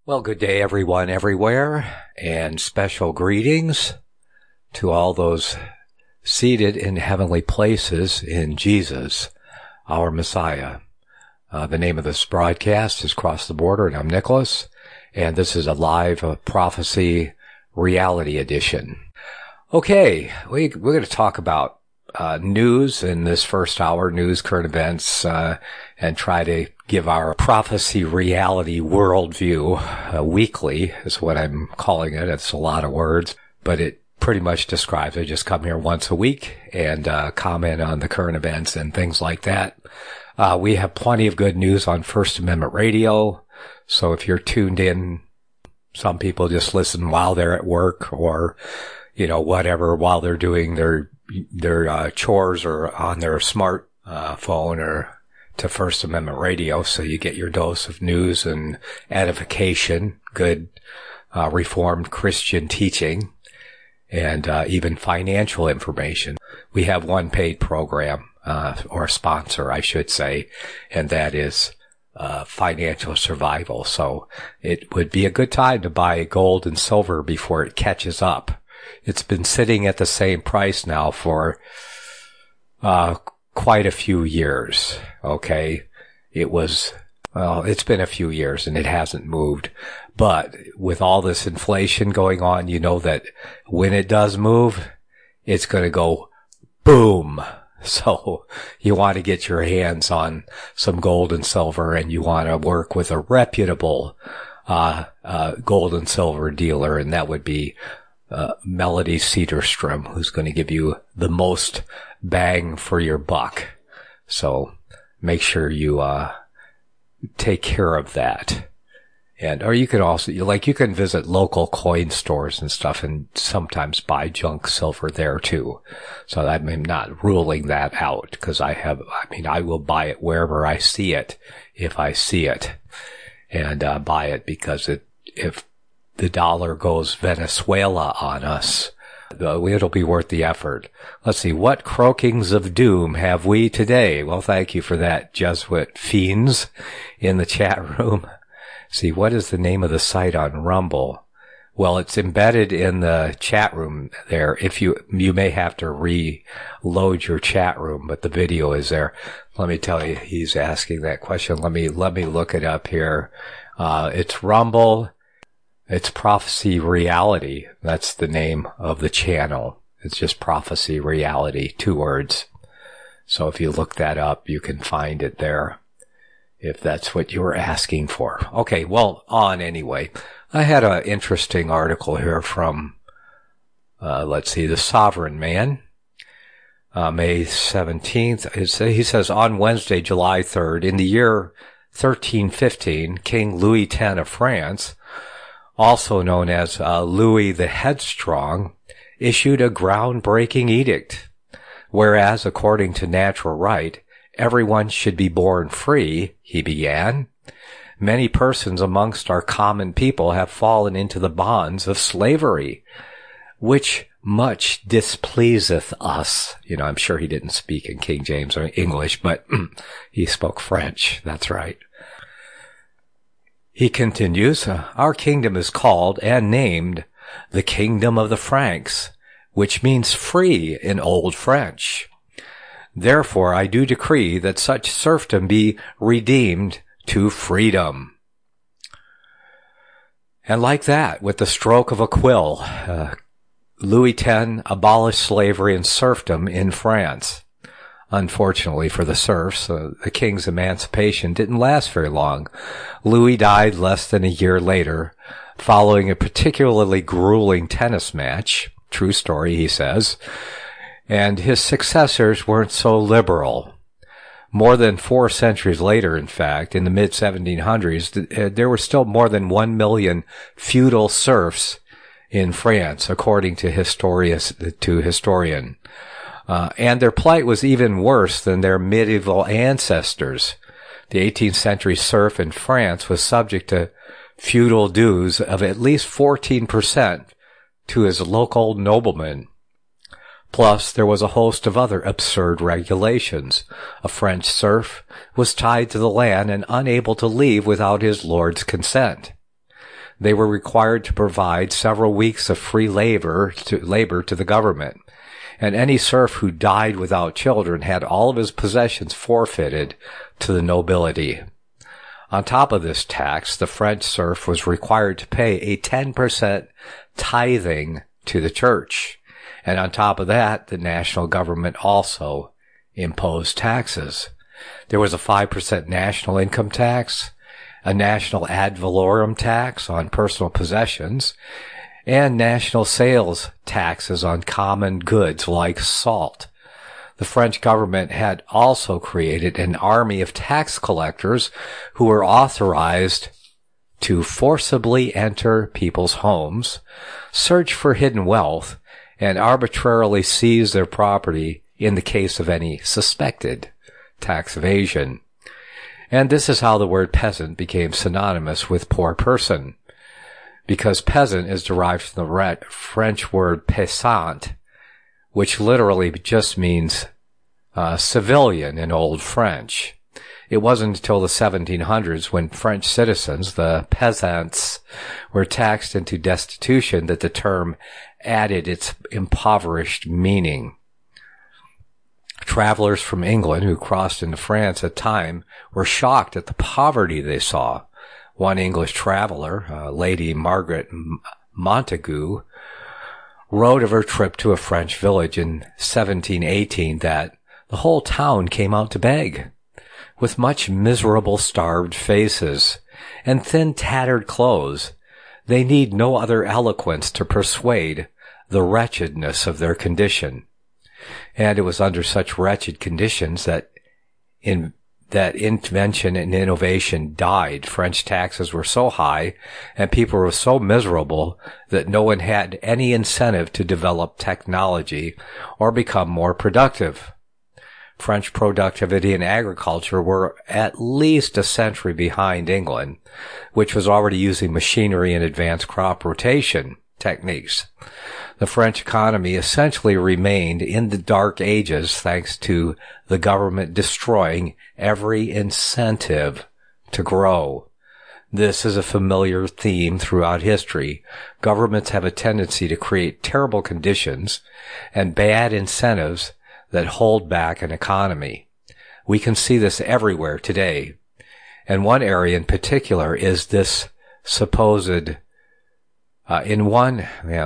Well, good day, everyone, everywhere, and special greetings to all those seated in heavenly places in Jesus, our Messiah. The name of this broadcast is Cross the Border, and I'm Nicholas, and this is a live prophecy reality edition. Okay, we're going to talk about news in this first hour, news, current events, and try to give our prophecy reality worldview weekly is what I'm calling it. It's a lot of words, but it pretty much describes, I just come here once a week and comment on the current events and things like that. We have plenty of good news on First Amendment Radio, so if you're tuned in, some people just listen while they're at work or, whatever, while they're doing their chores or on their smart phone or to First Amendment Radio, so you get your dose of news and edification, good Reformed Christian teaching, and even financial information. We have one paid program, or sponsor, I should say, and that is Financial Survival. So it would be a good time to buy gold and silver before it catches up. It's been sitting at the same price now for quite a few years, okay? It's been a few years and it hasn't moved. But with all this inflation going on, you know that when it does move, it's going to go boom. So you want to get your hands on some gold and silver, and you want to work with a reputable gold and silver dealer, and that would be Melody Cedarstrom, who's going to give you the most bang for your buck. So make sure you take care of that. Or you can also, you can visit local coin stores and stuff and sometimes buy junk silver there too. So I'm not ruling that out, because I will buy it wherever I see it, if I see it, and buy it, because if the dollar goes Venezuela on us, it'll be worth the effort. Let's see, what croakings of doom have we today? Well, thank you for that, Jesuit fiends in the chat room. See, what is the name of the site on Rumble? Well, it's embedded in the chat room there. If you may have to reload your chat room, but the video is there. Let me tell you, he's asking that question. Let me look it up here. It's Rumble. It's Prophecy Reality. That's the name of the channel. It's just Prophecy Reality, 2 words. So if you look that up, you can find it there, if that's what you were asking for. Okay, well, anyway. I had an interesting article here from, The Sovereign Man, May 17th. He says, on Wednesday, July 3rd, in the year 1315, King Louis X of France, also known as Louis the Headstrong, issued a groundbreaking edict, whereas, according to natural right, everyone should be born free, he began. Many persons amongst our common people have fallen into the bonds of slavery, which much displeaseth us. I'm sure he didn't speak in King James or English, but he spoke French. That's right. He continues, our kingdom is called and named the Kingdom of the Franks, which means free in Old French. Therefore, I do decree that such serfdom be redeemed to freedom. And like that, with the stroke of a quill, Louis X abolished slavery and serfdom in France. Unfortunately for the serfs, the king's emancipation didn't last very long. Louis died less than a year later, following a particularly grueling tennis match. True story, he says. And his successors weren't so liberal. More than 4 centuries later, in fact, in the mid-1700s, there were still more than 1 million feudal serfs in France, according to historian. And their plight was even worse than their medieval ancestors. The 18th century serf in France was subject to feudal dues of at least 14% to his local nobleman. Plus, there was a host of other absurd regulations. A French serf was tied to the land and unable to leave without his lord's consent. They were required to provide several weeks of free labor to the government. And any serf who died without children had all of his possessions forfeited to the nobility. On top of this tax, the French serf was required to pay a 10% tithing to the church. And on top of that, the national government also imposed taxes. There was a 5% national income tax, a national ad valorem tax on personal possessions, and national sales taxes on common goods like salt. The French government had also created an army of tax collectors who were authorized to forcibly enter people's homes, search for hidden wealth, and arbitrarily seize their property in the case of any suspected tax evasion. And this is how the word peasant became synonymous with poor person, because peasant is derived from the French word paysan, which literally just means civilian in Old French. It wasn't until the 1700s when French citizens, the peasants, were taxed into destitution that the term added its impoverished meaning. Travelers from England who crossed into France at the time were shocked at the poverty they saw. One English traveler, Lady Margaret Montagu, wrote of her trip to a French village in 1718 that the whole town came out to beg, with much miserable starved faces and thin tattered clothes. They need no other eloquence to persuade the wretchedness of their condition. And it was under such wretched conditions that invention and innovation died. French taxes were so high and people were so miserable that no one had any incentive to develop technology or become more productive. French productivity and agriculture were at least a century behind England, which was already using machinery and advanced crop rotation techniques. The French economy essentially remained in the Dark Ages thanks to the government destroying every incentive to grow. This is a familiar theme throughout history. Governments have a tendency to create terrible conditions and bad incentives that hold back an economy. We can see this everywhere today. And one area in particular is this supposed, one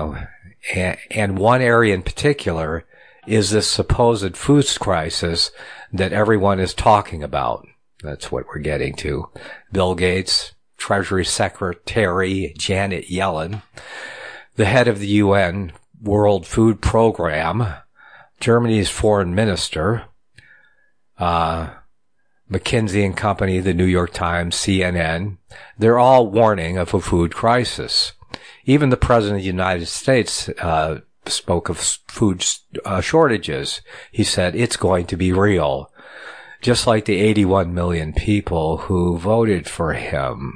area in particular is this supposed food crisis that everyone is talking about. That's what we're getting to. Bill Gates, Treasury Secretary Janet Yellen, the head of the UN World Food Program, Germany's foreign minister, McKinsey and Company, the New York Times, CNN, they're all warning of a food crisis. Even the President of the United States spoke of food shortages. He said it's going to be real, just like the 81 million people who voted for him.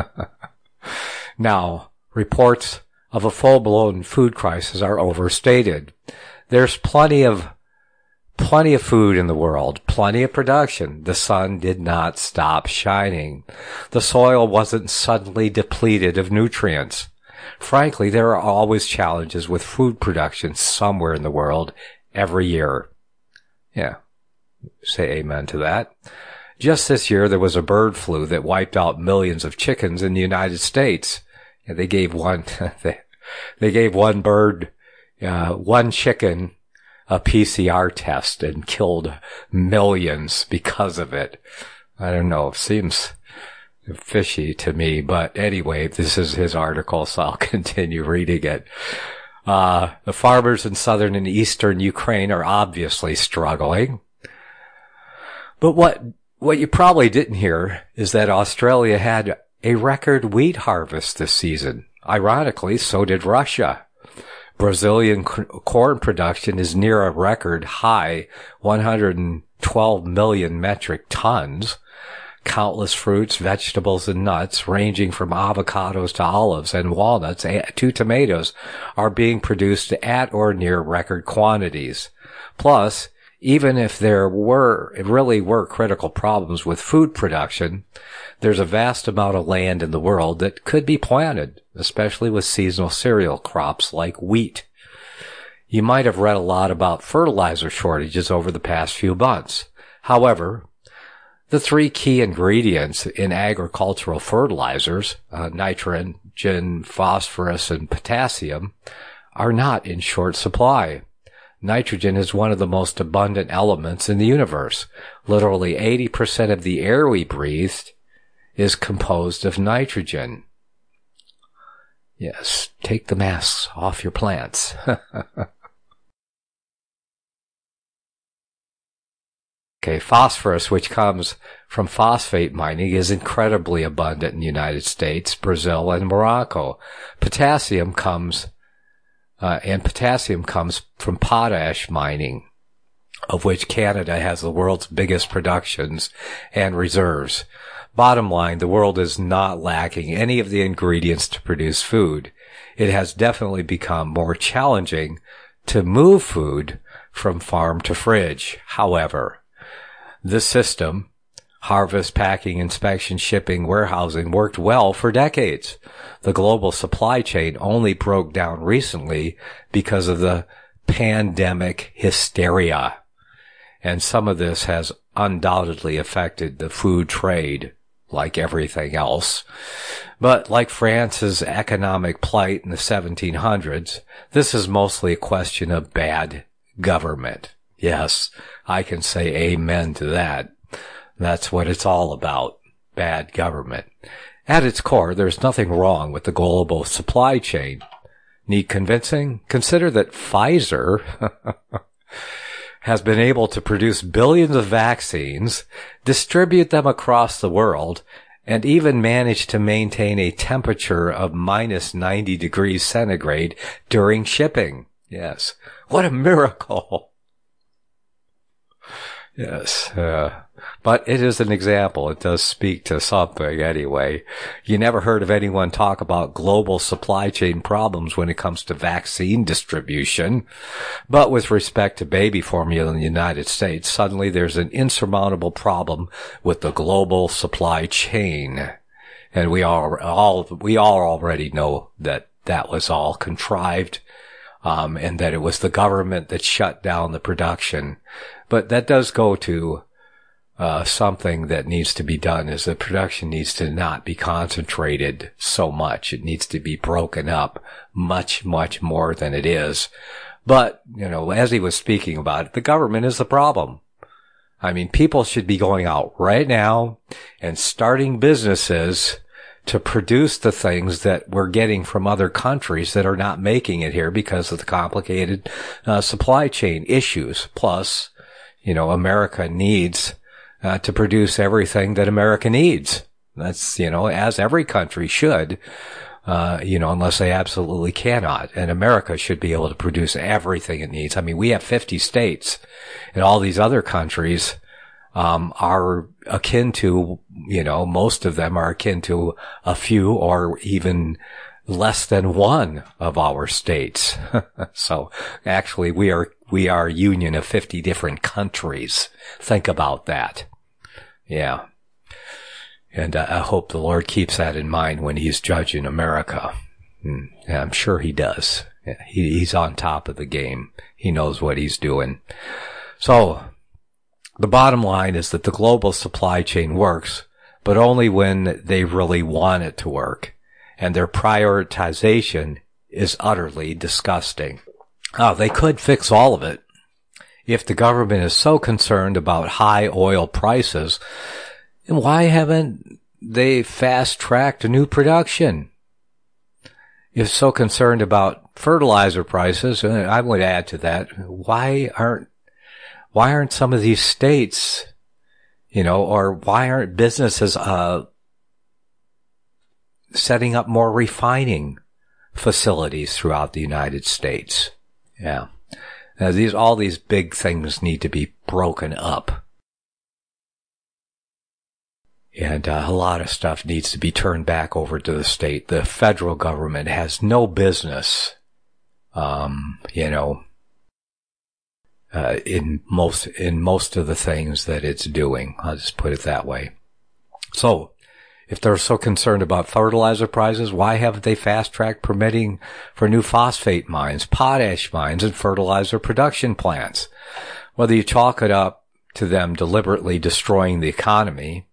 Now, reports of a full-blown food crisis are overstated. There's plenty of food in the world, plenty of production. The sun did not stop shining. The soil wasn't suddenly depleted of nutrients. Frankly, there are always challenges with food production somewhere in the world every year. Yeah, say amen to that. Just this year, there was a bird flu that wiped out millions of chickens in the United States. Yeah, they gave one chicken a PCR test and killed millions because of it. I don't know. It seems fishy to me, but anyway, this is his article, so I'll continue reading it. The farmers in southern and eastern Ukraine are obviously struggling. But what you probably didn't hear is that Australia had a record wheat harvest this season. Ironically, so did Russia. Brazilian corn production is near a record high 112 million metric tons. Countless fruits, vegetables, and nuts, ranging from avocados to olives and walnuts to tomatoes, are being produced at or near record quantities. Plus, even if there really were critical problems with food production, there's a vast amount of land in the world that could be planted, especially with seasonal cereal crops like wheat. You might have read a lot about fertilizer shortages over the past few months. However, the three key ingredients in agricultural fertilizers, nitrogen, phosphorus, and potassium, are not in short supply. Nitrogen is one of the most abundant elements in the universe. Literally 80% of the air we breathe is composed of nitrogen. Yes, take the masks off your plants. Okay, phosphorus, which comes from phosphate mining, is incredibly abundant in the United States, Brazil, and Morocco. Potassium comes from potash mining, of which Canada has the world's biggest productions and reserves. Bottom line, the world is not lacking any of the ingredients to produce food. It has definitely become more challenging to move food from farm to fridge. However, this system, harvest, packing, inspection, shipping, warehousing, worked well for decades. The global supply chain only broke down recently because of the pandemic hysteria. And some of this has undoubtedly affected the food trade, like everything else. But like France's economic plight in the 1700s, this is mostly a question of bad government. Yes, I can say amen to that. That's what it's all about, bad government. At its core, there's nothing wrong with the global supply chain. Need convincing? Consider that Pfizer has been able to produce billions of vaccines, distribute them across the world, and even manage to maintain a temperature of minus 90 degrees centigrade during shipping. Yes, what a miracle. Yes, but it is an example. It does speak to something anyway. You never heard of anyone talk about global supply chain problems when it comes to vaccine distribution. But with respect to baby formula in the United States, suddenly there's an insurmountable problem with the global supply chain. And we all already know that that was all contrived. And that it was the government that shut down the production. But that does go to something that needs to be done, is the production needs to not be concentrated so much. It needs to be broken up much, much more than it is. But, as he was speaking about it, the government is the problem. I mean, people should be going out right now and starting businesses to produce the things that we're getting from other countries that are not making it here because of the complicated supply chain issues. Plus, America needs to produce everything that America needs. That's, as every country should, unless they absolutely cannot. And America should be able to produce everything it needs. I mean, we have 50 states, and all these other countries are akin to, most of them are akin to a few or even less than one of our states. So actually we are a union of 50 different countries. Think about that. Yeah. And I hope the Lord keeps that in mind when he's judging America. And I'm sure he does. He's on top of the game. He knows what he's doing. So the bottom line is that the global supply chain works, but only when they really want it to work. And their prioritization is utterly disgusting. They could fix all of it. If the government is so concerned about high oil prices, then why haven't they fast-tracked new production? If so concerned about fertilizer prices, I would add to that, why aren't some of these states, or why aren't businesses setting up more refining facilities throughout the United States? Yeah. Now, all these big things need to be broken up. And a lot of stuff needs to be turned back over to the state. The federal government has no business, in most of the things that it's doing. I'll just put it that way. So, if they're so concerned about fertilizer prices, why haven't they fast-tracked permitting for new phosphate mines, potash mines, and fertilizer production plants? Whether you chalk it up to them deliberately destroying the economy,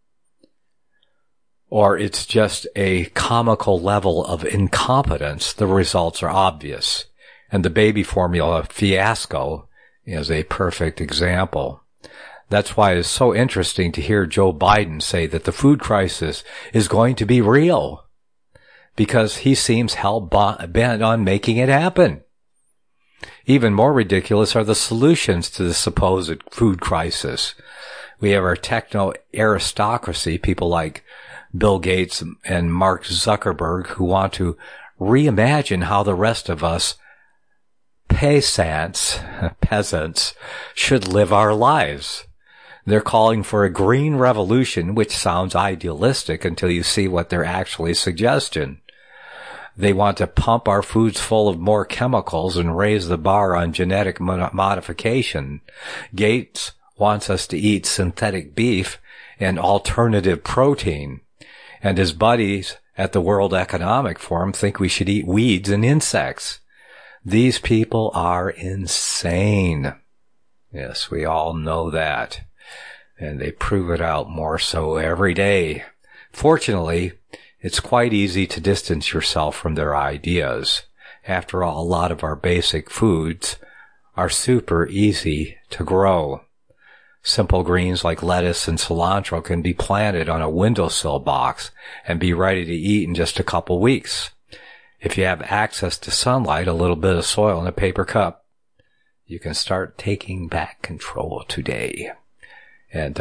or it's just a comical level of incompetence, the results are obvious. And the baby formula fiasco is a perfect example. That's why it's so interesting to hear Joe Biden say that the food crisis is going to be real, because he seems hell-bent on making it happen. Even more ridiculous are the solutions to the supposed food crisis. We have our techno-aristocracy, people like Bill Gates and Mark Zuckerberg, who want to reimagine how the rest of us peasants should live our lives. They're calling for a green revolution, which sounds idealistic until you see what they're actually suggesting. They want to pump our foods full of more chemicals and raise the bar on genetic modification. Gates wants us to eat synthetic beef and alternative protein. And his buddies at the World Economic Forum think we should eat weeds and insects. These people are insane. Yes, we all know that. And they prove it out more so every day. Fortunately, it's quite easy to distance yourself from their ideas. After all, a lot of our basic foods are super easy to grow. Simple greens like lettuce and cilantro can be planted on a windowsill box and be ready to eat in just a couple weeks. If you have access to sunlight, a little bit of soil, and a paper cup, you can start taking back control today. And,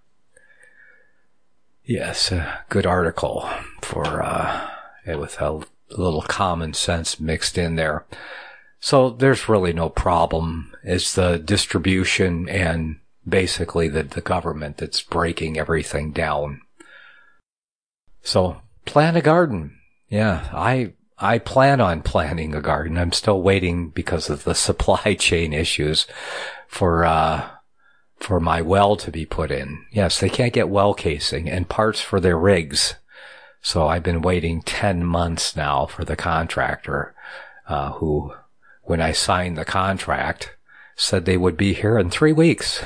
yes, a good article for, with a little common sense mixed in there. So there's really no problem. It's the distribution and basically the government that's breaking everything down. So plant a garden. Yeah, I plan on planting a garden. I'm still waiting because of the supply chain issues for my well to be put in. Yes, they can't get well casing and parts for their rigs. So I've been waiting 10 months now for the contractor, who, when I signed the contract, said they would be here in 3 weeks.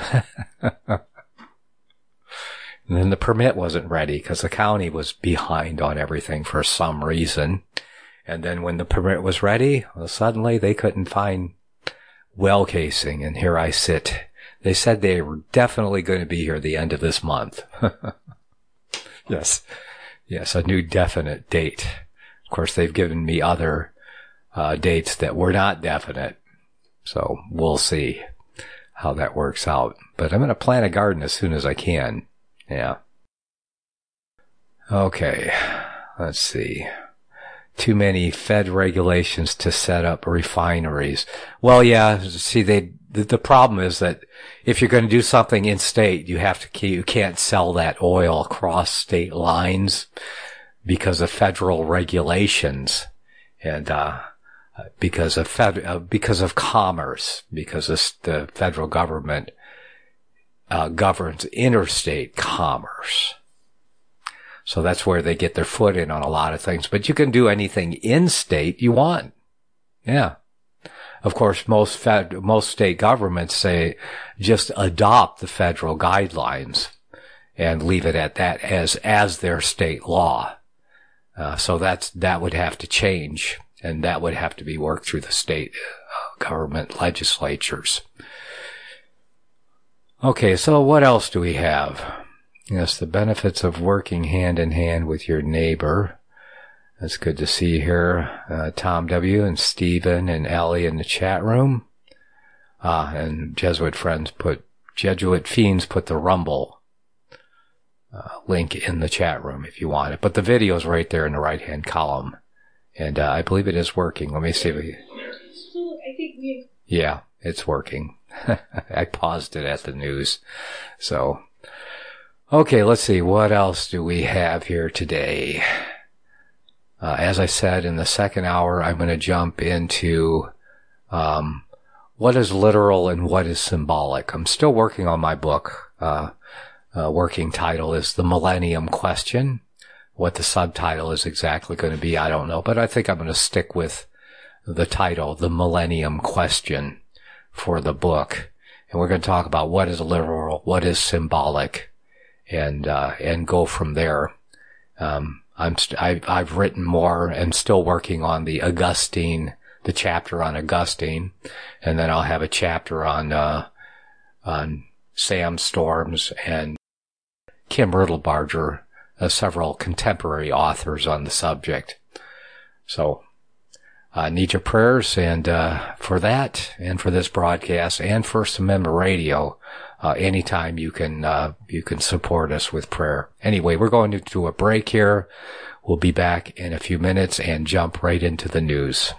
And then the permit wasn't ready because the county was behind on everything for some reason. And then when the permit was ready, well, suddenly they couldn't find well casing, and here I sit. They said they were definitely going to be here the end of this month. Yes, a new definite date. Of course, they've given me other dates that were not definite, so we'll see how that works out. But I'm going to plant a garden as soon as I can. Yeah. Okay, let's see. Too many Fed regulations to set up refineries. Well, yeah, see, the problem is that if you're going to do something in state, you can't sell that oil across state lines because of federal regulations and, because of commerce, because the federal government, governs interstate commerce. So that's where they get their foot in on a lot of things. But you can do anything in state you want. Yeah. Of course, most state governments say just adopt the federal guidelines and leave it at that as their state law. So that would have to change, and that would have to be worked through the state government legislatures. Okay, so what else do we have? Yes, the benefits of working hand in hand with your neighbor. That's good to see here. Tom W. and Stephen and Ellie in the chat room. And Jesuit Fiends put the Rumble link in the chat room if you want it. But the video is right there in the right-hand column. And I believe it is working. Let me see if we... Yeah, it's working. I paused it at the news. So... Okay, let's see. What else do we have here today? As I said, in the second hour, I'm going to jump into what what is literal and what is symbolic? I'm still working on my book. Working title is The Millennium Question. What the subtitle is exactly going to be, I don't know, but I think I'm going to stick with the title, The Millennium Question, for the book. And we're going to talk about what is literal, what is symbolic, and go from there. I've written more and still working on the chapter on Augustine, and then I'll have a chapter on Sam Storms and Kim Riddlebarger, several contemporary authors on the subject. So, need your prayers, and for that, and for this broadcast, and First Amendment Radio, anytime you can support us with prayer. Anyway, we're going to do a break here. We'll be back in a few minutes and jump right into the news.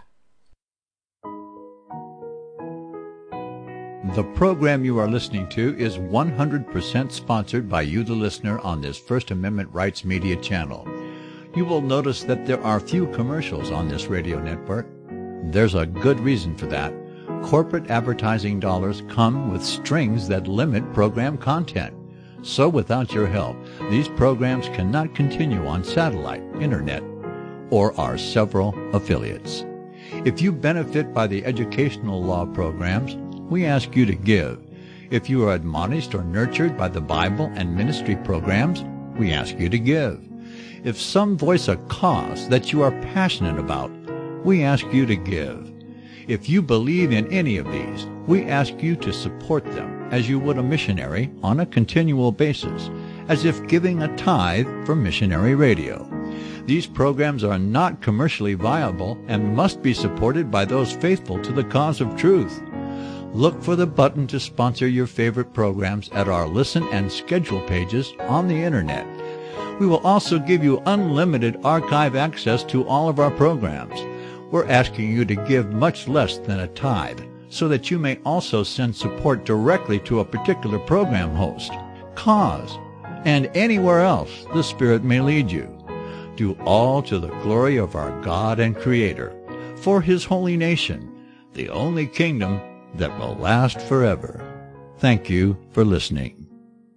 The program you are listening to is 100% sponsored by you, the listener, on this First Amendment Rights Media channel. You will notice that there are few commercials on this radio network. There's a good reason for that. Corporate advertising dollars come with strings that limit program content. So without your help, these programs cannot continue on satellite, internet, or our several affiliates. If you benefit by the educational law programs, we ask you to give. If you are admonished or nurtured by the Bible and ministry programs, we ask you to give. If some voice a cause that you are passionate about, we ask you to give. If you believe in any of these, we ask you to support them as you would a missionary on a continual basis, as if giving a tithe for missionary radio. These programs are not commercially viable and must be supported by those faithful to the cause of truth. Look for the button to sponsor your favorite programs at our listen and schedule pages on the internet. We will also give you unlimited archive access to all of our programs. We're asking you to give much less than a tithe, so that you may also send support directly to a particular program host, cause, and anywhere else the Spirit may lead you. Do all to the glory of our God and Creator, for His holy nation, the only kingdom that will last forever. Thank you for listening.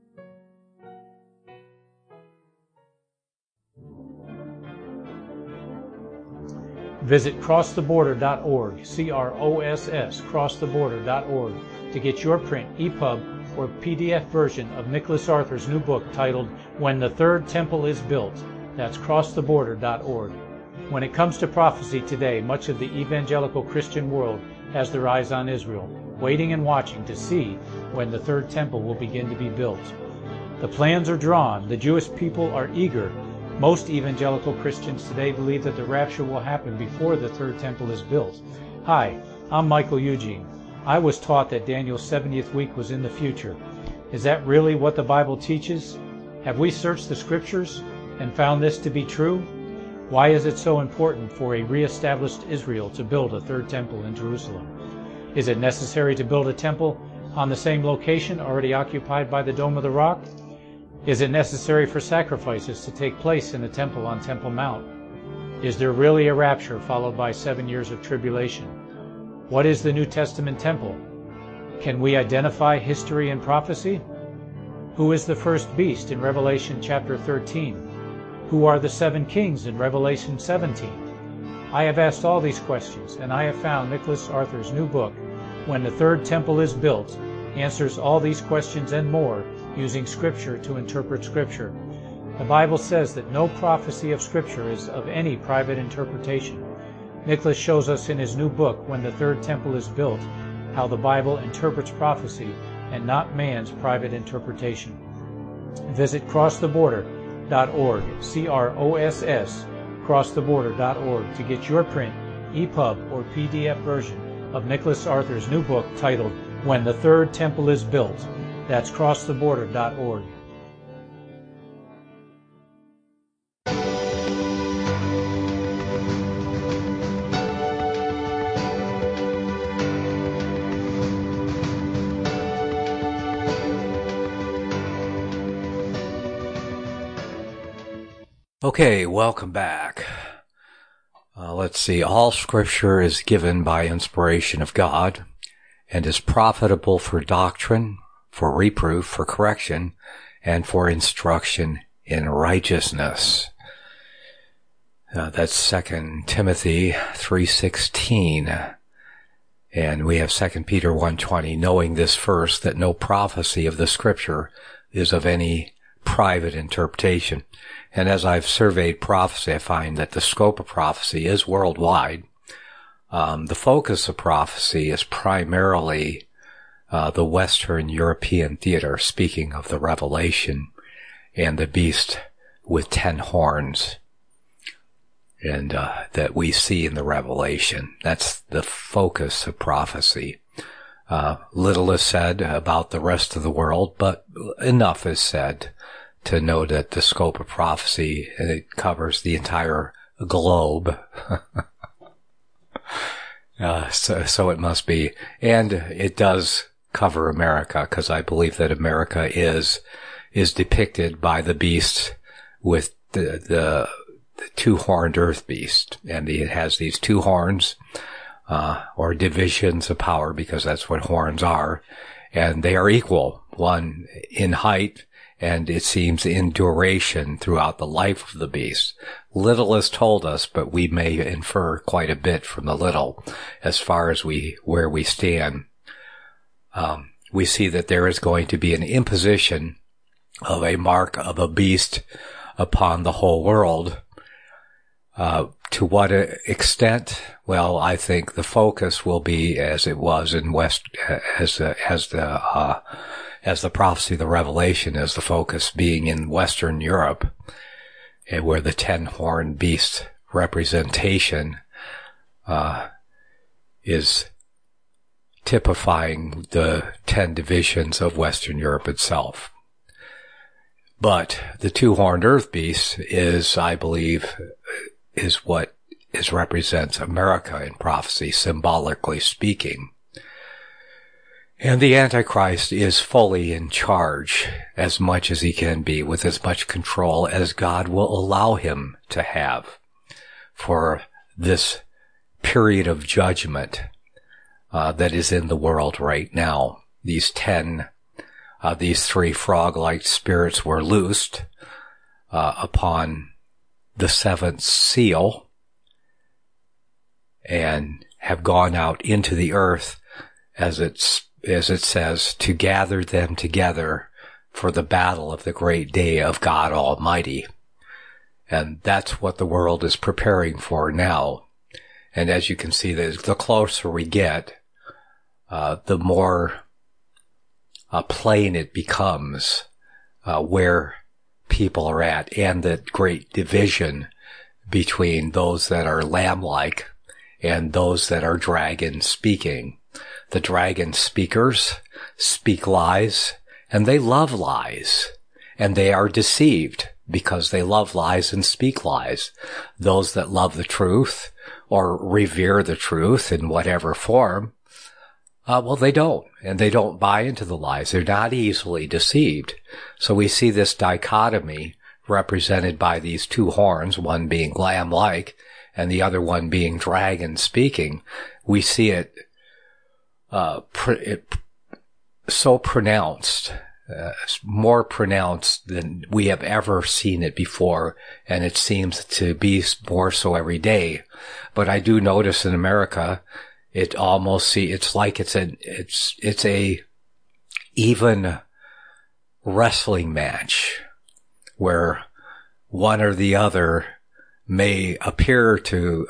Visit crosstheborder.org, C-R-O-S-S, crosstheborder.org, to get your print, EPUB, or PDF version of Nicholas Arthur's new book titled When the Third Temple is Built. That's crosstheborder.org. When it comes to prophecy today, much of the evangelical Christian world has their eyes on Israel, waiting and watching to see when the third temple will begin to be built. The plans are drawn. The Jewish people are eager. Most evangelical Christians today believe that the rapture will happen before the third temple is built. Hi, I'm Michael Eugene. I was taught that Daniel's 70th week was in the future. Is that really what the Bible teaches? Have we searched the Scriptures and found this to be true? Why is it so important for a re-established Israel to build a third temple in Jerusalem? Is it necessary to build a temple on the same location already occupied by the Dome of the Rock? Is it necessary for sacrifices to take place in the temple on Temple Mount? Is there really a rapture followed by 7 years of tribulation? What is the New Testament temple? Can we identify history and prophecy? Who is the first beast in Revelation chapter 13? Who are the 7 kings in Revelation 17? I have asked all these questions, and I have found Nicholas Arthur's new book, When the Third Temple is Built, answers all these questions and more using Scripture to interpret Scripture. The Bible says that no prophecy of Scripture is of any private interpretation. Nicholas shows us in his new book, When the Third Temple is Built, how the Bible interprets prophecy and not man's private interpretation. Visit crosstheborder.org, C-R-O-S-S, crosstheborder.org, to get your print, EPUB, or PDF version of Nicholas Arthur's new book titled When the Third Temple is Built. That's crosstheborder.org. Okay, welcome back. Let's see. All Scripture is given by inspiration of God and is profitable for doctrine, for reproof, for correction, and for instruction in righteousness. That's 2 Timothy 3:16. And we have 2 Peter 1:20, knowing this first, that no prophecy of the Scripture is of any private interpretation. And as I've surveyed prophecy, I find that the scope of prophecy is worldwide. The focus of prophecy is primarily the Western European theater, speaking of the Revelation and the beast with 10 horns, and that we see in the Revelation. That's the focus of prophecy. Little is said about the rest of the world, but enough is said to know that the scope of prophecy, it covers the entire globe. So it must be. And it does cover America, because I believe that America is depicted by the beast with the two-horned earth beast. And it has these 2 horns, or divisions of power, because that's what horns are. And they are equal, one in height, and it seems in duration throughout the life of the beast. Little is told us, but we may infer quite a bit from the little as far as where we stand. We see that there is going to be an imposition of a mark of a beast upon the whole world. To what extent? Well, I think the focus will be as it was in as the prophecy of the Revelation, as the focus being in Western Europe, and where the 10-horned beast representation is typifying the 10 divisions of Western Europe itself. But the 2-horned earth beast is, I believe, is what represents America in prophecy, symbolically speaking. And the Antichrist is fully in charge, as much as he can be, with as much control as God will allow him to have for this period of judgment that is in the world right now. These 3 frog-like spirits were loosed upon the 7th seal and have gone out into the earth, as it says, to gather them together for the battle of the great day of God Almighty. And that's what the world is preparing for now. And as you can see, the closer we get, the more plain it becomes where people are at, and the great division between those that are lamb-like and those that are dragon-speaking. The dragon speakers speak lies, and they love lies, and they are deceived because they love lies and speak lies. Those that love the truth or revere the truth in whatever form, well, they don't, and they don't buy into the lies. They're not easily deceived. So we see this dichotomy represented by these 2 horns, one being lamb-like and the other one being dragon-speaking. We see it so pronounced, more pronounced than we have ever seen it before, and it seems to be more so every day. But I do notice in America, it's like it's a even wrestling match where one or the other may appear to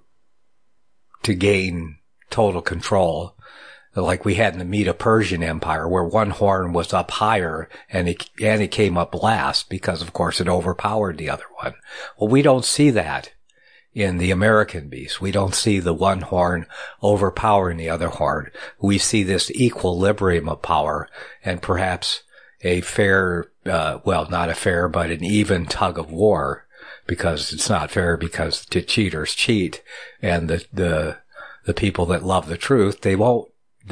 gain total control, like we had in the Medo-Persian Empire, where one horn was up higher and it came up last because, of course, it overpowered the other one. Well, we don't see that in the American beast. We don't see the one horn overpowering the other horn. We see this equilibrium of power and perhaps a fair, not a fair, but an even tug of war, because it's not fair, because the cheaters cheat, and the people that love the truth, they won't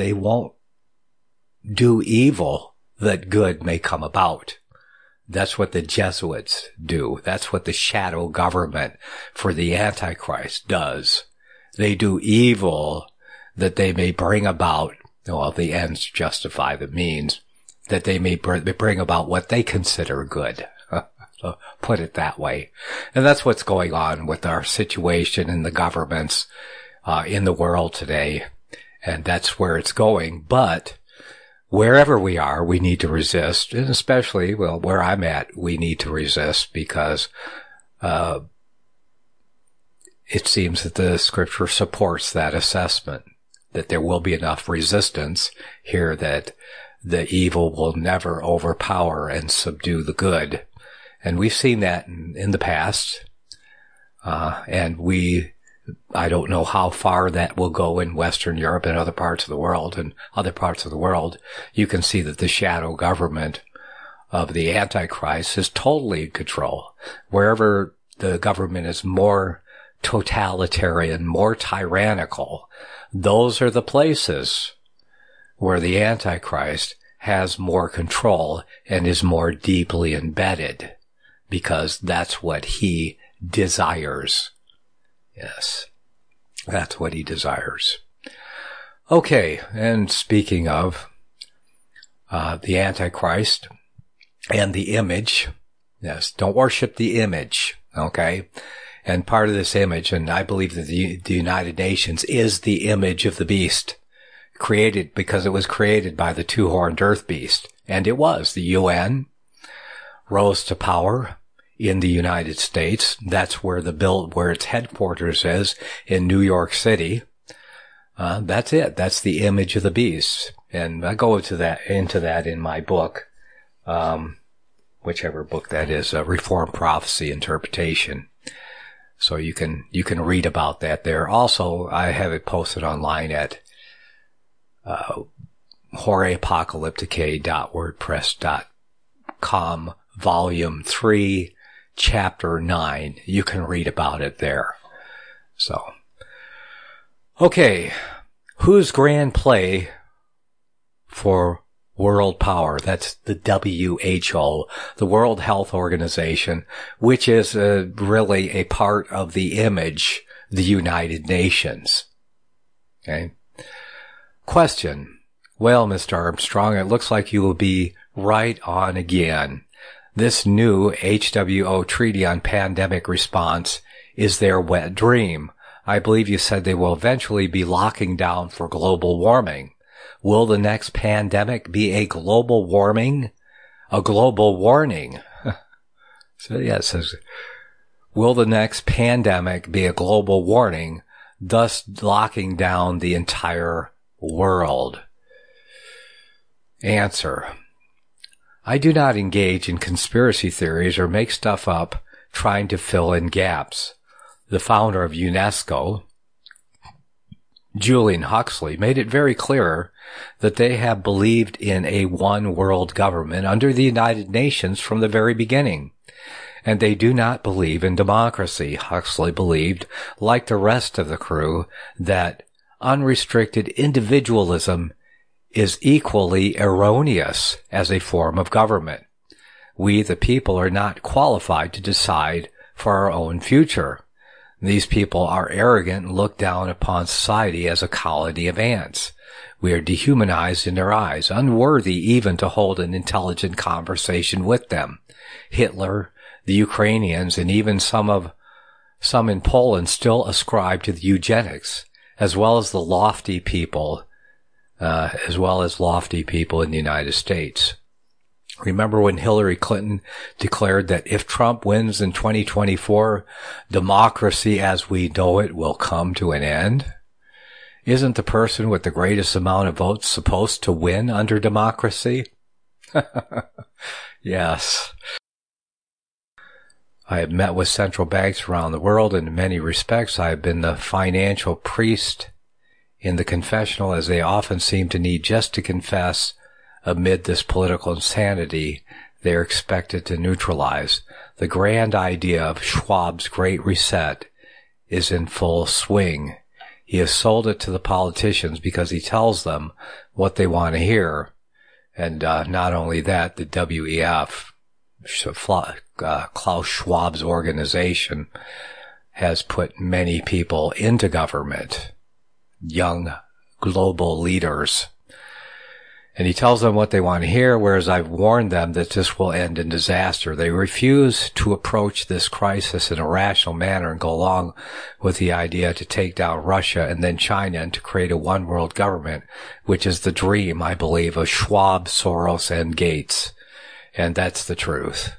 do evil that good may come about. That's what the Jesuits do. That's what the shadow government for the Antichrist does. They do evil that they may bring about well, the ends justify the means, that they may bring about what they consider good. So put it that way. And that's what's going on with our situation in the governments in the world today. And that's where it's going. But wherever we are, we need to resist. And especially, well, where I'm at, we need to resist because it seems that the scripture supports that assessment, that there will be enough resistance here that the evil will never overpower and subdue the good. And we've seen that in the past. And I don't know how far that will go in Western Europe and other parts of the world. And other parts of the world, you can see that the shadow government of the Antichrist is totally in control. Wherever the government is more totalitarian, more tyrannical, those are the places where the Antichrist has more control and is more deeply embedded, because that's what he desires. Yes, that's what he desires. Okay, and speaking of the Antichrist and the image, yes, don't worship the image, okay? And part of this image, and I believe that the United Nations is the image of the beast, created because it was created by the two-horned earth beast. And it was. The UN rose to power in the United States. That's where where its headquarters is, in New York City. That's it. That's the image of the beast. And I go into that in my book, whichever book that is, Reformed Prophecy Interpretation. So you can read about that there. Also, I have it posted online at horeapocalypticae.wordpress.com, Volume 3, Chapter 9. You can read about it there. So, okay, whose grand play for world power? That's the WHO, the World Health Organization, which is really a part of the image, the United Nations. Okay. Question. Well, Mr. Armstrong, it looks like you will be right on again. This new HWO Treaty on Pandemic Response is their wet dream. I believe you said they will eventually be locking down for global warming. Will the next pandemic be a global warming? A global warning. So yeah, it says, will the next pandemic be a global warning, thus locking down the entire world? Answer. I do not engage in conspiracy theories or make stuff up trying to fill in gaps. The founder of UNESCO, Julian Huxley, made it very clear that they have believed in a one world government under the United Nations from the very beginning. And they do not believe in democracy. Huxley believed, like the rest of the crew, that unrestricted individualism is equally erroneous as a form of government. We, the people, are not qualified to decide for our own future. These people are arrogant and look down upon society as a colony of ants. We are dehumanized in their eyes, unworthy even to hold an intelligent conversation with them. Hitler, the Ukrainians, and even some in Poland still ascribe to the eugenics, as well as lofty people in the United States. Remember when Hillary Clinton declared that if Trump wins in 2024, democracy as we know it will come to an end? Isn't the person with the greatest amount of votes supposed to win under democracy? Yes. I have met with central banks around the world, and in many respects I have been the financial priest in the confessional, as they often seem to need just to confess amid this political insanity they are expected to neutralize. The grand idea of Schwab's Great Reset is in full swing. He has sold it to the politicians because he tells them what they want to hear. And not only that, the WEF, Klaus Schwab's organization, has put many people into government, young global leaders. And he tells them what they want to hear, whereas I've warned them that this will end in disaster. They refuse to approach this crisis in a rational manner and go along with the idea to take down Russia and then China and to create a one world government, which is the dream, I believe, of Schwab, Soros, and Gates. And that's the truth.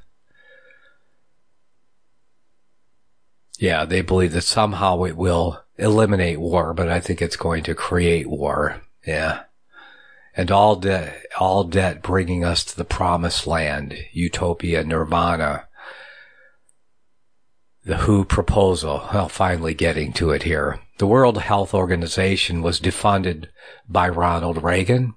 Yeah, they believe that somehow it will eliminate war, but I think it's going to create war. Yeah. And all debt bringing us to the promised land, utopia, nirvana. The WHO proposal, well, finally getting to it here. The World Health Organization was defunded by Ronald Reagan,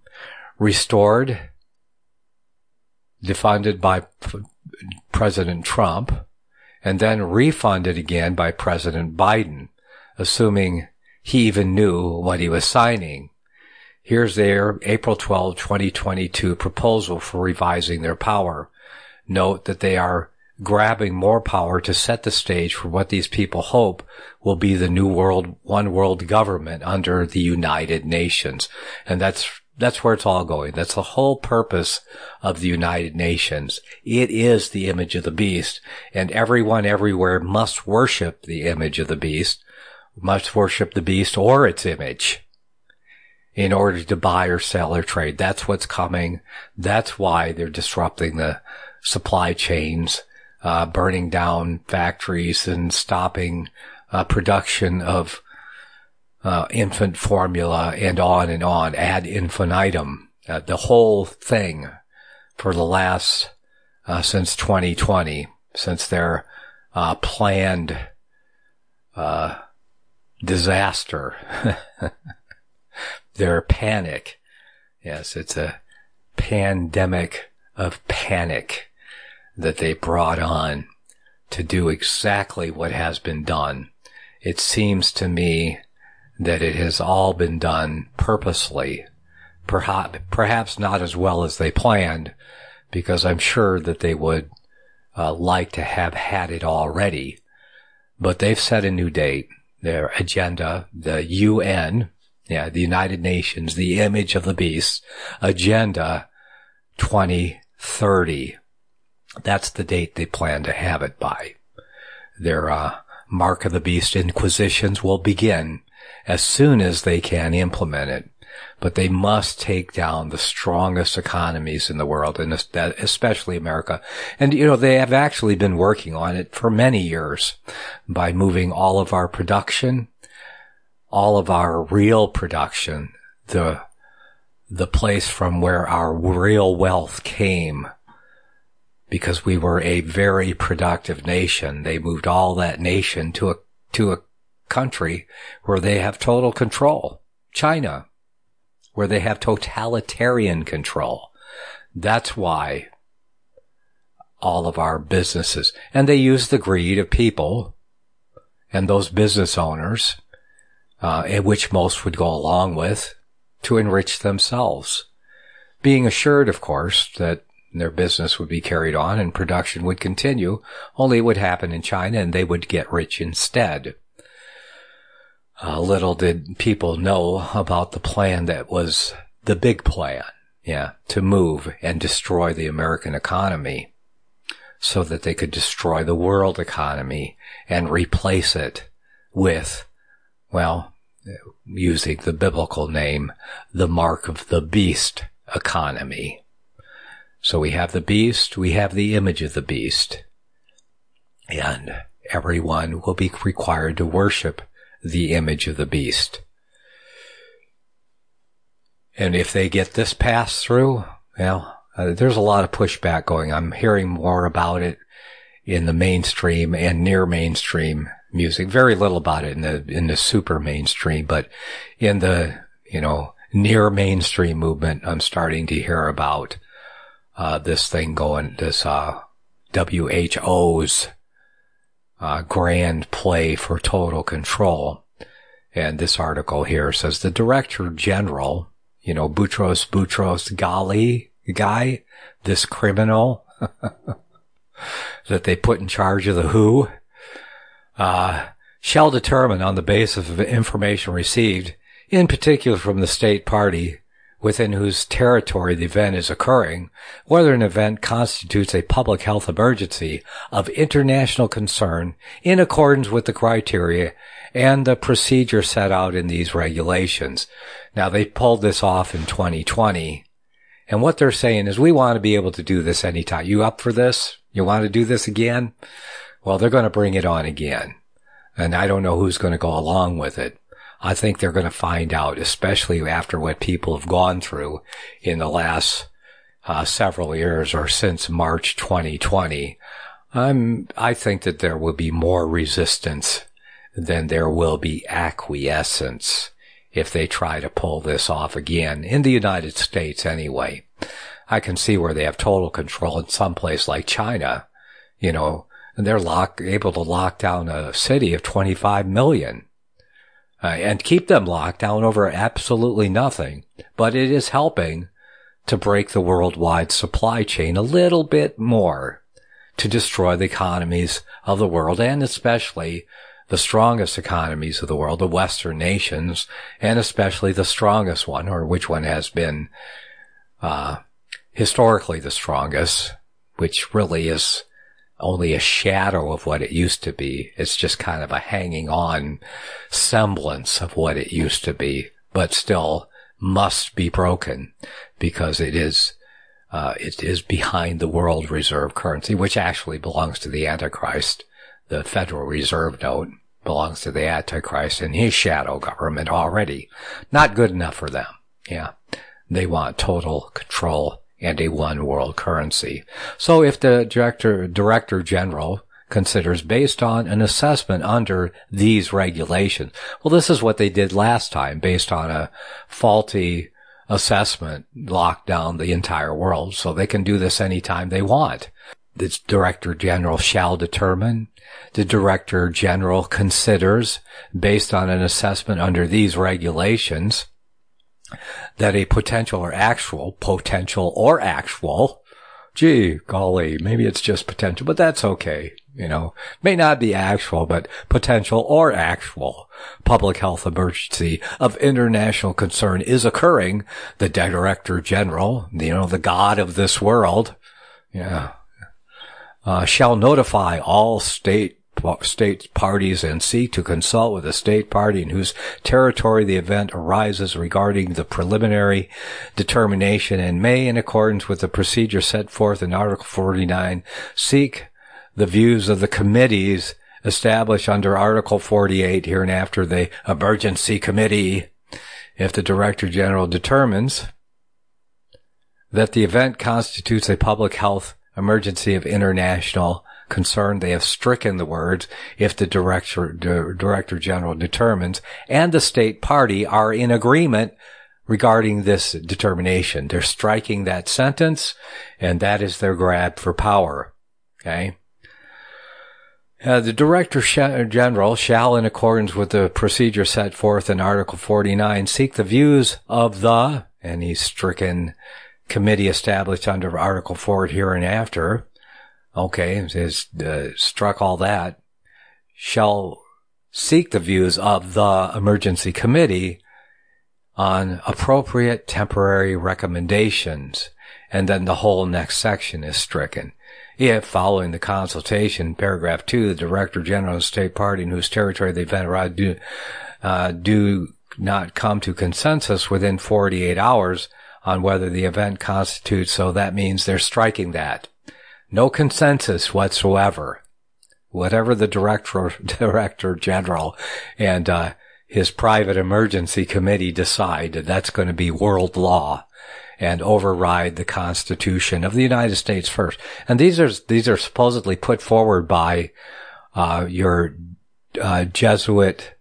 defunded by President Trump, and then refunded again by President Biden, assuming he even knew what he was signing. Here's their April 12, 2022 proposal for revising their power. Note that they are grabbing more power to set the stage for what these people hope will be the new world, one world government under the United Nations. And that's where it's all going. That's the whole purpose of the United Nations. It is the image of the beast, and everyone everywhere must worship the image of the beast, must worship the beast or its image in order to buy or sell or trade. That's what's coming. That's why they're disrupting the supply chains, burning down factories and stopping production of infant formula and on ad infinitum. The whole thing for the last, since 2020, since their planned disaster, their panic. Yes, it's a pandemic of panic that they brought on to do exactly what has been done. It seems to me that it has all been done purposely, perhaps not as well as they planned, because I'm sure that they would like to have had it already. But they've set a new date. Their agenda, the UN, the United Nations, the image of the beast, Agenda 2030. That's the date they plan to have it by. Their Mark of the Beast inquisitions will begin as soon as they can implement it. But they must take down the strongest economies in the world, and especially America. And, they have actually been working on it for many years by moving all of our production, all of our real production, the place from where our real wealth came, because we were a very productive nation. They moved all that nation to a country where they have total control. China, where they have totalitarian control. That's why all of our businesses, and they use the greed of people and those business owners, which most would go along with, to enrich themselves, being assured, of course, that their business would be carried on and production would continue, only it would happen in China and they would get rich instead. Little did people know about the plan that was the big plan, to move and destroy the American economy so that they could destroy the world economy and replace it with, using the biblical name, the Mark of the Beast economy. So we have the beast, we have the image of the beast, and everyone will be required to worship the image of the beast. And if they get this passed through, there's a lot of pushback going. I'm hearing more about it in the mainstream and near mainstream music. Very little about it in the super mainstream, but in the, near mainstream movement, I'm starting to hear about this thing going, this WHO's grand play for total control. And this article here says the Director General, Boutros Ghali guy, this criminal that they put in charge of the WHO, shall determine on the basis of information received, in particular from the state party, within whose territory the event is occurring, whether an event constitutes a public health emergency of international concern in accordance with the criteria and the procedure set out in these regulations. Now, they pulled this off in 2020, and what they're saying is we want to be able to do this anytime. You up for this? You want to do this again? Well, they're going to bring it on again, and I don't know who's going to go along with it. I think they're going to find out, especially after what people have gone through in the last several years or since March 2020. I think that there will be more resistance than there will be acquiescence if they try to pull this off again, in the United States anyway. I can see where they have total control in some place like China, and they're able to lock down a city of 25 million. And keep them locked down over absolutely nothing. But it is helping to break the worldwide supply chain a little bit more, to destroy the economies of the world, and especially the strongest economies of the world, the Western nations, and especially the strongest one, or which one has been historically the strongest, which really is only a shadow of what it used to be. It's just kind of a hanging on semblance of what it used to be, but still must be broken because it is behind the world reserve currency, which actually belongs to the Antichrist. The Federal Reserve note belongs to the Antichrist and his shadow government already. Not good enough for them. Yeah. They want total control and a one world currency. So if the Director General considers, based on an assessment under these regulations, well, this is what they did last time, based on a faulty assessment, locked down the entire world, so they can do this anytime they want. The Director General shall determine. The Director General considers, based on an assessment under these regulations, that a potential or actual, gee, golly, maybe it's just potential, but that's okay. May not be actual, but potential or actual public health emergency of international concern is occurring. The Director General, the God of this world, shall notify all state parties and seek to consult with the state party in whose territory the event arises regarding the preliminary determination, and may, in accordance with the procedure set forth in Article 49, seek the views of the committees established under Article 48, hereinafter the Emergency Committee. If the Director General determines that the event constitutes a public health emergency of international concern, they have stricken the words, if the Director General determines, and the state party are in agreement regarding this determination. They're striking that sentence, and that is their grab for power. Okay? The Director General shall, in accordance with the procedure set forth in Article 49, seek the views of the, and he's stricken, committee established under Article 4 hereinafter. Okay, struck all that. Shall seek the views of the Emergency Committee on appropriate temporary recommendations. And then the whole next section is stricken. If, following the consultation, paragraph 2, the Director General of the state party in whose territory the event arises do not come to consensus within 48 hours on whether the event constitutes, so that means they're striking that. No consensus whatsoever. Whatever the Director General and his private emergency committee decide, that's going to be world law and override the Constitution of the United States first. And these are supposedly put forward by your Jesuit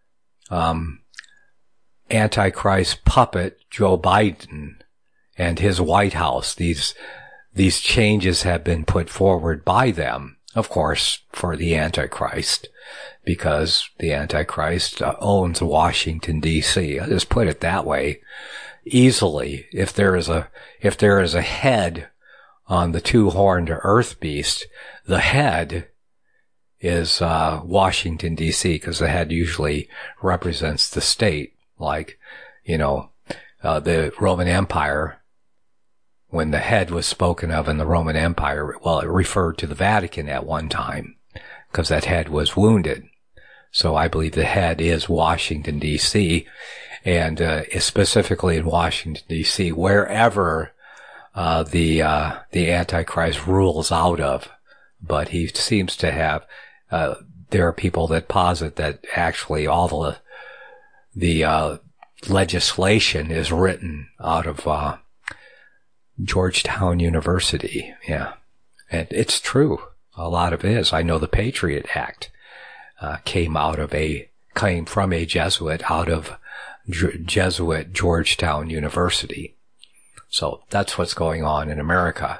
Antichrist puppet Joe Biden and his White House. These changes have been put forward by them, of course, for the Antichrist, because the Antichrist owns Washington, D.C. I'll just put it that way easily. If there is a head on the two-horned earth beast, the head is Washington, D.C., because the head usually represents the state, like, the Roman Empire, when the head was spoken of in the Roman Empire, well, it referred to the Vatican at one time because that head was wounded. So I believe the head is Washington, D.C., and specifically in Washington, D.C., wherever the Antichrist rules out of. But he seems to have, there are people that posit that actually all the legislation is written out of Georgetown University. Yeah. And it's true. A lot of it is. I know the Patriot Act came from a Jesuit out of Jesuit Georgetown University. So that's what's going on in America.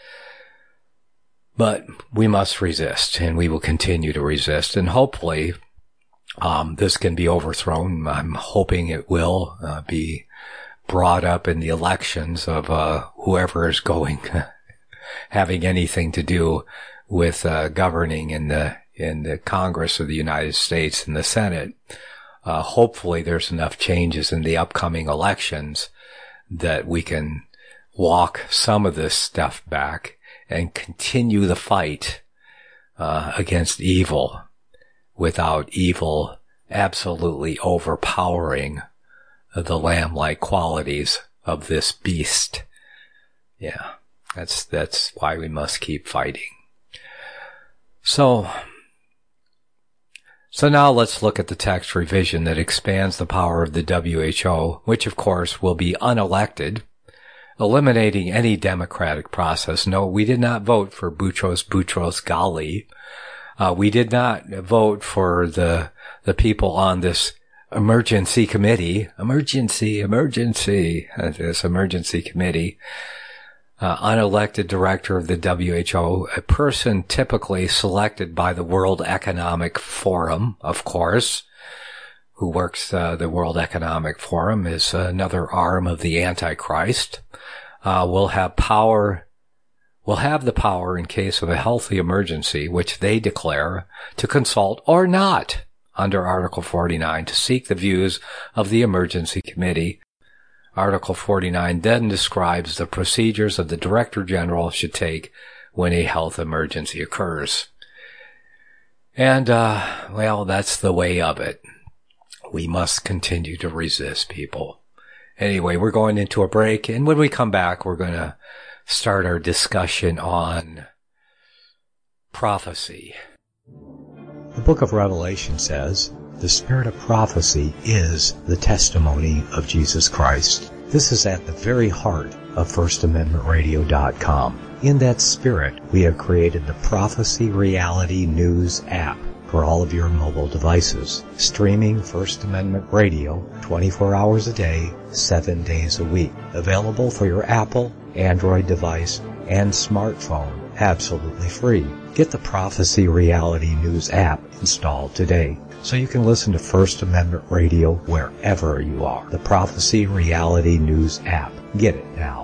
But we must resist, and we will continue to resist, and hopefully this can be overthrown. I'm hoping it will be brought up in the elections of whoever is having anything to do with governing in the Congress of the United States and the Senate. Hopefully there's enough changes in the upcoming elections that we can walk some of this stuff back and continue the fight against evil without evil absolutely overpowering the lamb-like qualities of this beast. Yeah, that's why we must keep fighting. So now let's look at the text revision that expands the power of the WHO, which of course will be unelected, eliminating any democratic process. No, we did not vote for Boutros Ghali. We did not vote for the people on this emergency committee, this emergency committee, unelected director of the WHO, a person typically selected by the World Economic Forum, of course, who works, the World Economic Forum is another arm of the Antichrist, will have the power in case of a healthy emergency, which they declare, to consult or not under Article 49 to seek the views of the emergency committee. Article 49 then describes the procedures that the Director General should take when a health emergency occurs. And, that's the way of it. We must continue to resist, people. Anyway, we're going into a break, and when we come back, we're going to start our discussion on prophecy. The book of Revelation says, "The spirit of prophecy is the testimony of Jesus Christ." This is at the very heart of FirstAmendmentRadio.com. In that spirit, we have created the Prophecy Reality News app for all of your mobile devices, streaming First Amendment Radio 24 hours a day, 7 days a week. Available for your Apple, Android device, and smartphone, absolutely free. Get the Prophecy Reality News app installed today so you can listen to First Amendment Radio wherever you are. The Prophecy Reality News app. Get it now.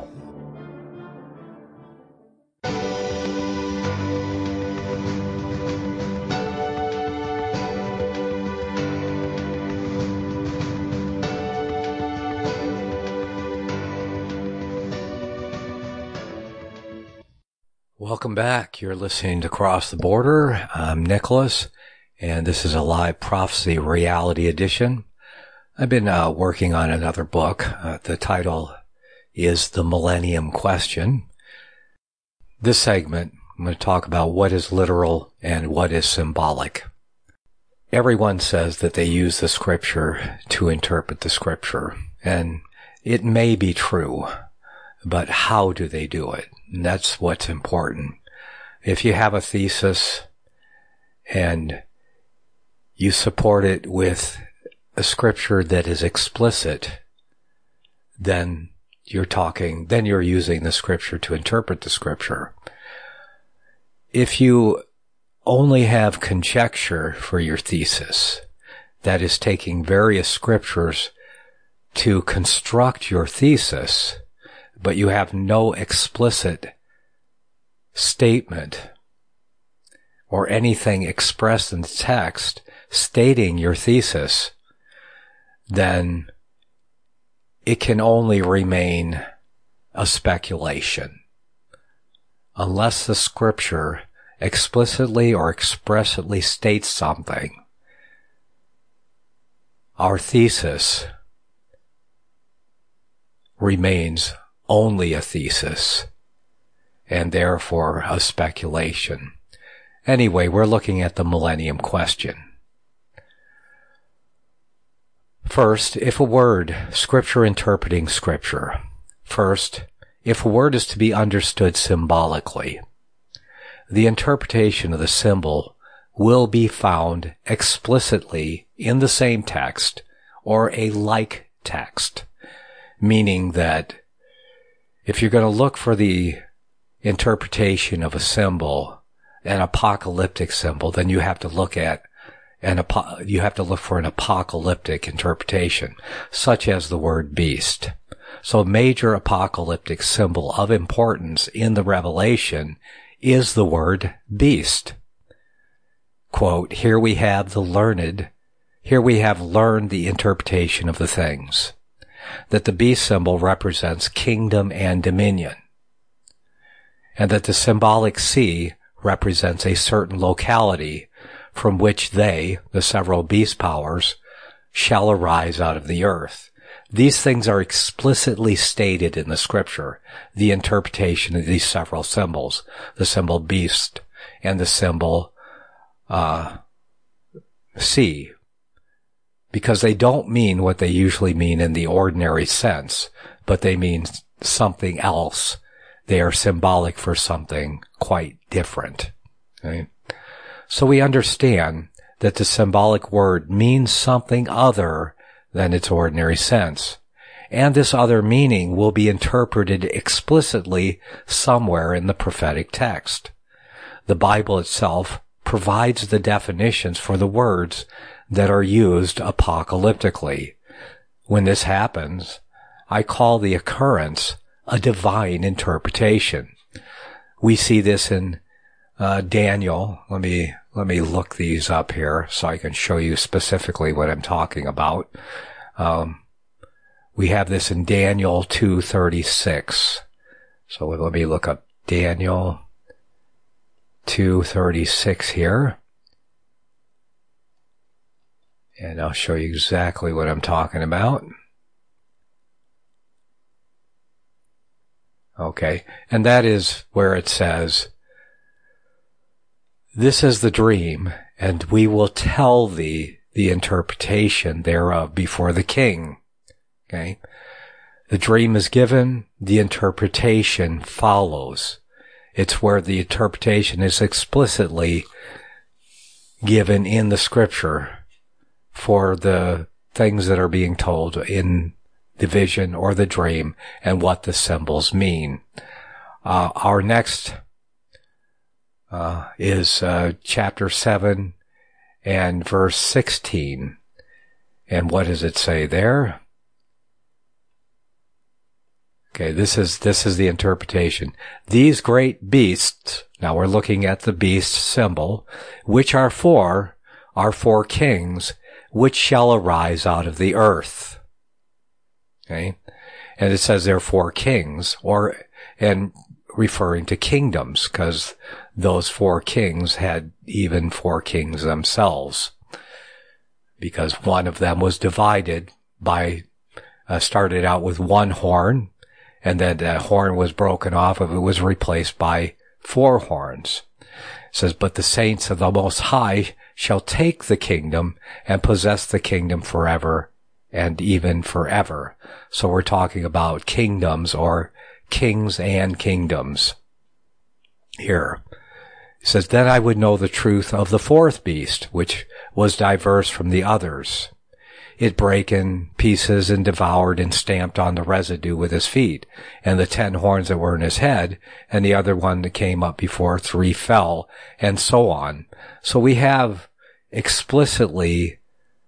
Welcome back. You're listening to Cross the Border. I'm Nicholas, and this is a live prophecy reality edition. I've been working on another book. The title is The Millennium Question. This segment, I'm going to talk about what is literal and what is symbolic. Everyone says that they use the scripture to interpret the scripture, and it may be true, but how do they do it? And that's what's important. If you have a thesis and you support it with a scripture that is explicit, then you're using the scripture to interpret the scripture. If you only have conjecture for your thesis, that is taking various scriptures to construct your thesis, but you have no explicit statement or anything expressed in the text stating your thesis, then it can only remain a speculation. Unless the scripture explicitly or expressly states something, our thesis remains only a thesis, and therefore a speculation. Anyway, we're looking at the Millennium Question. First, if a word, scripture interpreting scripture. First, if a word is to be understood symbolically, the interpretation of the symbol will be found explicitly in the same text or a like text, meaning that if you're going to look for the interpretation of a symbol, an apocalyptic symbol, then you have to look at for an apocalyptic interpretation, such as the word beast. So a major apocalyptic symbol of importance in the Revelation is the word beast. Quote, here we have learned the interpretation of the things, that the beast symbol represents kingdom and dominion, and that the symbolic sea represents a certain locality from which they, the several beast powers, shall arise out of the earth. These things are explicitly stated in the scripture, the interpretation of these several symbols, the symbol beast and the symbol sea, because they don't mean what they usually mean in the ordinary sense, but they mean something else. They are symbolic for something quite different. Right? So we understand that the symbolic word means something other than its ordinary sense, and this other meaning will be interpreted explicitly somewhere in the prophetic text. The Bible itself provides the definitions for the words that are used apocalyptically. When this happens, I call the occurrence a divine interpretation. We see this in Daniel. Let me look these up here so I can show you specifically what I'm talking about. We have this in Daniel 2:36. So let me look up Daniel 2:36 here. And I'll show you exactly what I'm talking about. Okay, and that is where it says, this is the dream, and we will tell thee the interpretation thereof before the king. Okay, the dream is given, the interpretation follows. It's where the interpretation is explicitly given in the scripture for the things that are being told in the vision or the dream and what the symbols mean. Our next is chapter 7 and verse 16. And what does it say there? Okay, this is the interpretation. These great beasts, now we're looking at the beast symbol, which are four kings, which shall arise out of the earth. Okay, and it says they're four kings, and referring to kingdoms, because those four kings had even four kings themselves, because one of them was divided by, started out with one horn, and then that horn was broken off of it, was replaced by four horns. It says, but the saints of the Most High shall take the kingdom and possess the kingdom forever and even forever. So we're talking about kingdoms or kings and kingdoms here. It says, then I would know the truth of the fourth beast, which was diverse from the others. It brake in pieces and devoured and stamped on the residue with his feet, and the 10 horns that were in his head, and the other one that came up before 3 fell, and so on. So we have explicitly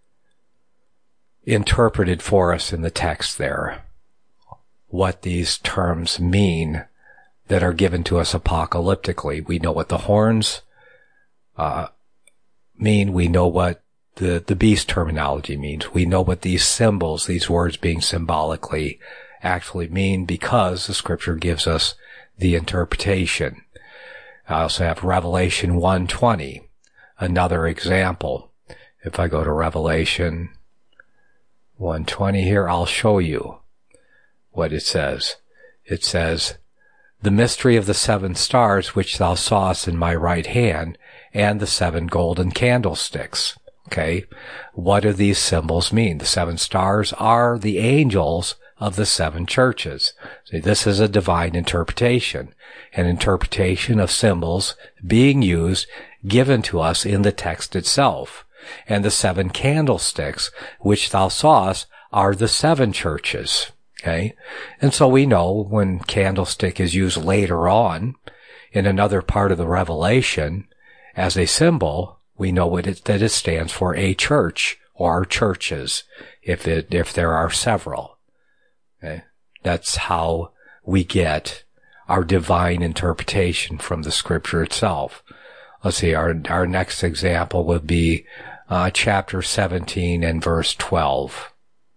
interpreted for us in the text there what these terms mean that are given to us apocalyptically. We know what the horns mean. We know what the beast terminology means. We know what these symbols, these words being symbolically actually mean because the scripture gives us the interpretation. I also have Revelation 1:20, another example. If I go to Revelation 1:20 here, I'll show you what it says. It says, the mystery of the 7 stars which thou sawest in my right hand, and the 7 golden candlesticks. Okay. What do these symbols mean? The 7 stars are the angels of the 7 churches. See, this is a divine interpretation, an interpretation of symbols being used, given to us in the text itself. And the 7 candlesticks which thou sawest are the 7 churches. Okay. And so we know when candlestick is used later on in another part of the Revelation as a symbol, we know that it stands for a church or churches if there are several. Okay. That's how we get our divine interpretation from the scripture itself. Let's see, our next example would be chapter 17 and verse 12.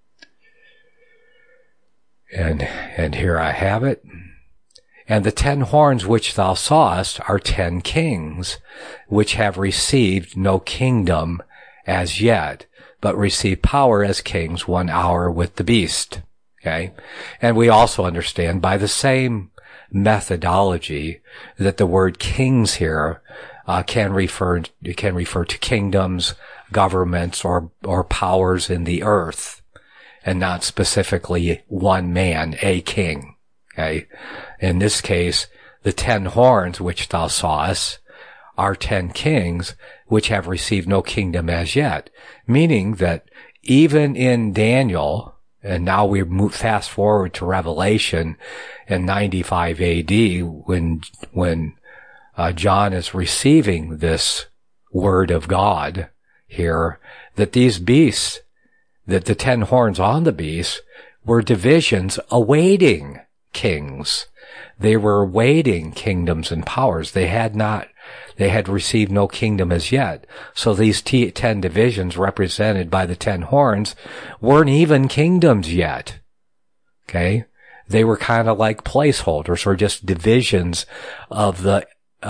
And here I have it. And the 10 horns which thou sawest are 10 kings, which have received no kingdom as yet, but receive power as kings 1 hour with the beast. Okay? And we also understand by the same methodology that the word kings here can refer to kingdoms, governments, or powers in the earth, and not specifically one man, a king. Okay? In this case, the 10 horns which thou sawest are 10 kings which have received no kingdom as yet, meaning that even in Daniel, and now we move fast forward to Revelation in 95 AD when John is receiving this word of God here, that these beasts, that the 10 horns on the beast were divisions awaiting kings. They were awaiting kingdoms and powers. They had received no kingdom as yet. So these 10 divisions represented by the 10 horns weren't even kingdoms yet. Okay? They were kind of like placeholders or just divisions of the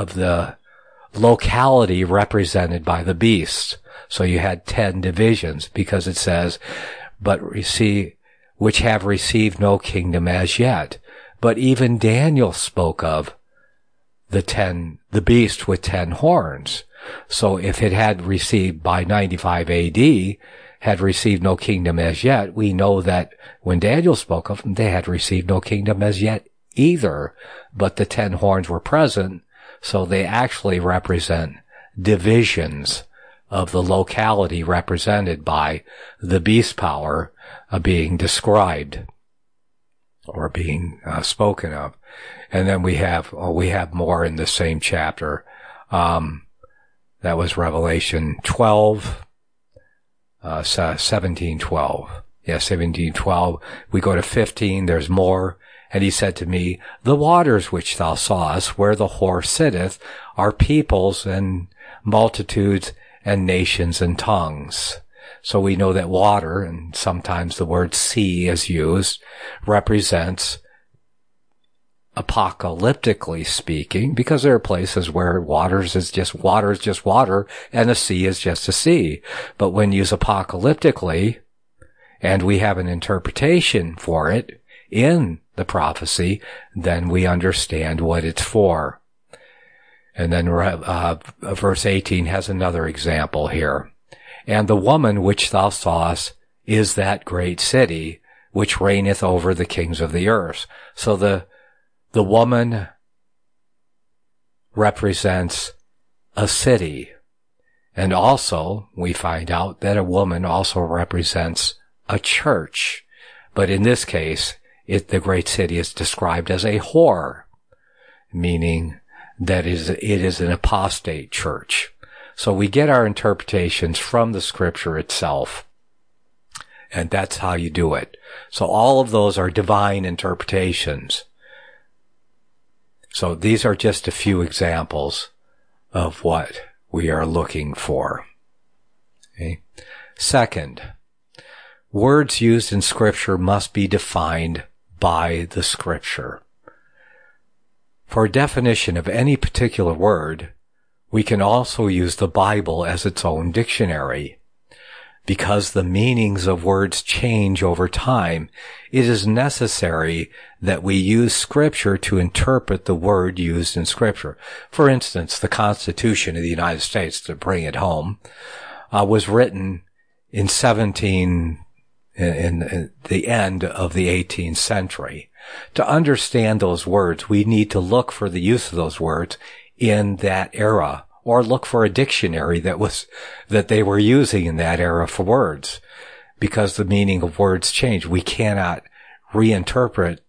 locality represented by the beast. So you had 10 divisions because it says, which have received no kingdom as yet. But even Daniel spoke of the beast with 10 horns. So if it had received by 95 AD, had received no kingdom as yet, we know that when Daniel spoke of them, they had received no kingdom as yet either. But the 10 horns were present, so they actually represent divisions of the locality represented by the beast power being described or being spoken of. And then we have more in the same chapter. That was Revelation 12, 17:12. Yeah, 17:12. We go to 15, there's more. And he said to me, the waters which thou sawest, where the whore sitteth, are peoples and multitudes and nations and tongues. So we know that water, and sometimes the word sea is used, represents, apocalyptically speaking, because there are places where water is just water, and a sea is just a sea. But when used apocalyptically, and we have an interpretation for it in the prophecy, then we understand what it's for. And then verse 18 has another example here. And the woman which thou sawest is that great city which reigneth over the kings of the earth. So the woman represents a city. And also we find out that a woman also represents a church. But in this case, the great city is described as a whore, meaning that it is an apostate church. So we get our interpretations from the scripture itself. And that's how you do it. So all of those are divine interpretations. So these are just a few examples of what we are looking for. Okay. Second, words used in Scripture must be defined by the Scripture. For a definition of any particular word, we can also use the Bible as its own dictionary. Because the meanings of words change over time, it is necessary that we use Scripture to interpret the word used in Scripture. For instance, the Constitution of the United States, to bring it home, was written in the end of the 18th century. To understand those words, we need to look for the use of those words in that era, or look for a dictionary that they were using in that era for words, because the meaning of words change. We cannot reinterpret.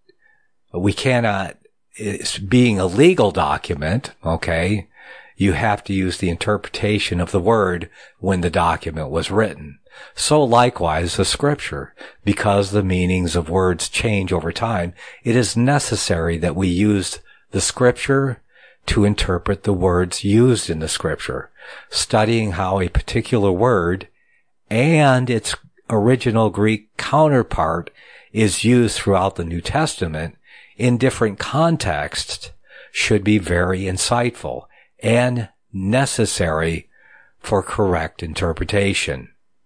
It's being a legal document, okay, you have to use the interpretation of the word when the document was written. So likewise the Scripture, because the meanings of words change over time, it is necessary that we use the Scripture to interpret the words used in the Scripture, studying how a particular word and its original Greek counterpart is used throughout the New Testament in different contexts should be very insightful and necessary for correct interpretation.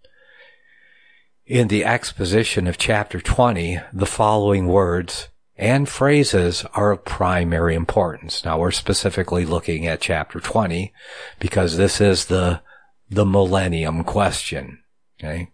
In the exposition of chapter 20, the following words and phrases are of primary importance. Now we're specifically looking at chapter 20 because this is the millennium question. Okay.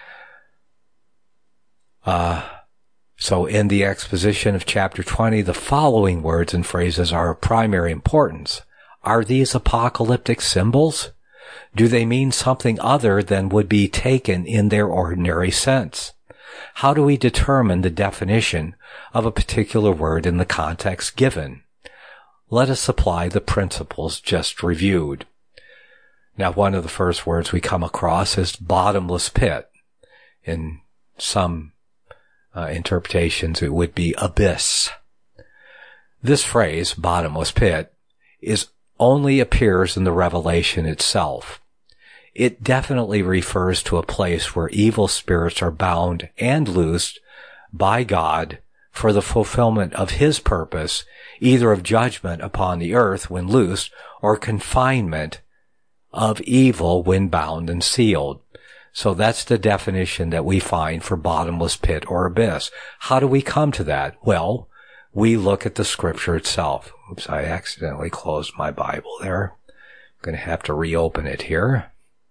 So in the exposition of chapter 20, the following words and phrases are of primary importance. Are these apocalyptic symbols? Do they mean something other than would be taken in their ordinary sense? How do we determine the definition of a particular word in the context given? Let us apply the principles just reviewed. Now, one of the first words we come across is bottomless pit. In some interpretations, it would be abyss. This phrase, bottomless pit, only appears in the Revelation itself. It definitely refers to a place where evil spirits are bound and loosed by God for the fulfillment of His purpose, either of judgment upon the earth when loosed, or confinement of evil when bound and sealed. So that's the definition that we find for bottomless pit or abyss. How do we come to that? Well, we look at the Scripture itself. Oops, I accidentally closed my Bible there. I'm going to have to reopen it here,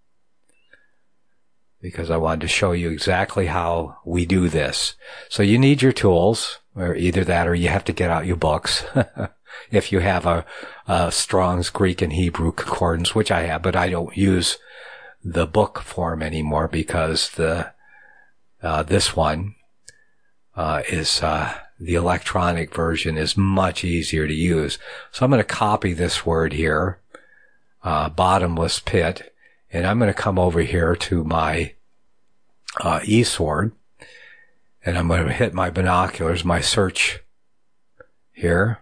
because I wanted to show you exactly how we do this. So you need your tools, or either that or you have to get out your books. If you have a Strong's Greek and Hebrew concordance, which I have, but I don't use the book form anymore because this one is the electronic version is much easier to use. So I'm going to copy this word here, bottomless pit, and I'm going to come over here to my eSword, and I'm going to hit my binoculars, my search here,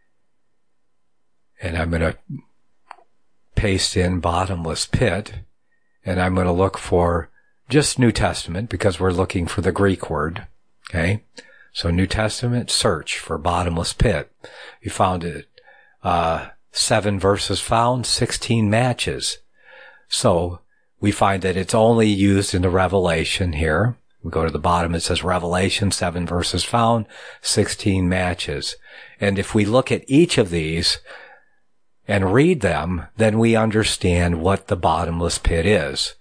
and I'm going to paste in bottomless pit, and I'm going to look for just New Testament because we're looking for the Greek word. Okay. So New Testament, search for bottomless pit. You found it. 7 verses found, 16 matches. So we find that it's only used in the Revelation here. We go to the bottom, it says Revelation, 7 verses found, 16 matches. And if we look at each of these and read them, then we understand what the bottomless pit is.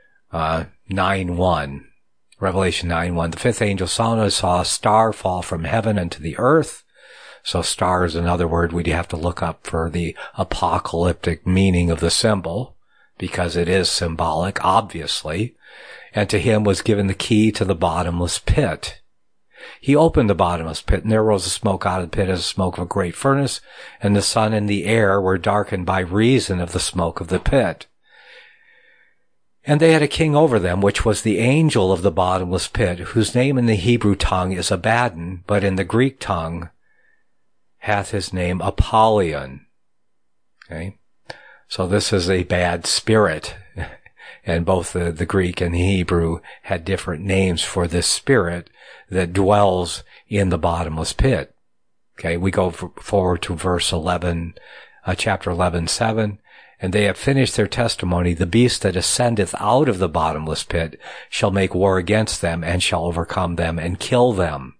9:1. Revelation 9:1. The fifth angel saw a star fall from heaven unto the earth. So star is another word we'd have to look up for the apocalyptic meaning of the symbol, because it is symbolic, obviously. And to him was given the key to the bottomless pit. He opened the bottomless pit, and there rose a smoke out of the pit as the smoke of a great furnace, and the sun and the air were darkened by reason of the smoke of the pit. And they had a king over them, which was the angel of the bottomless pit, whose name in the Hebrew tongue is Abaddon, but in the Greek tongue hath his name Apollyon. Okay? So this is a bad spirit. And both the Greek and the Hebrew had different names for this spirit that dwells in the bottomless pit. Okay, we go forward to verse 11, chapter 11:7. And they have finished their testimony. The beast that ascendeth out of the bottomless pit shall make war against them and shall overcome them and kill them.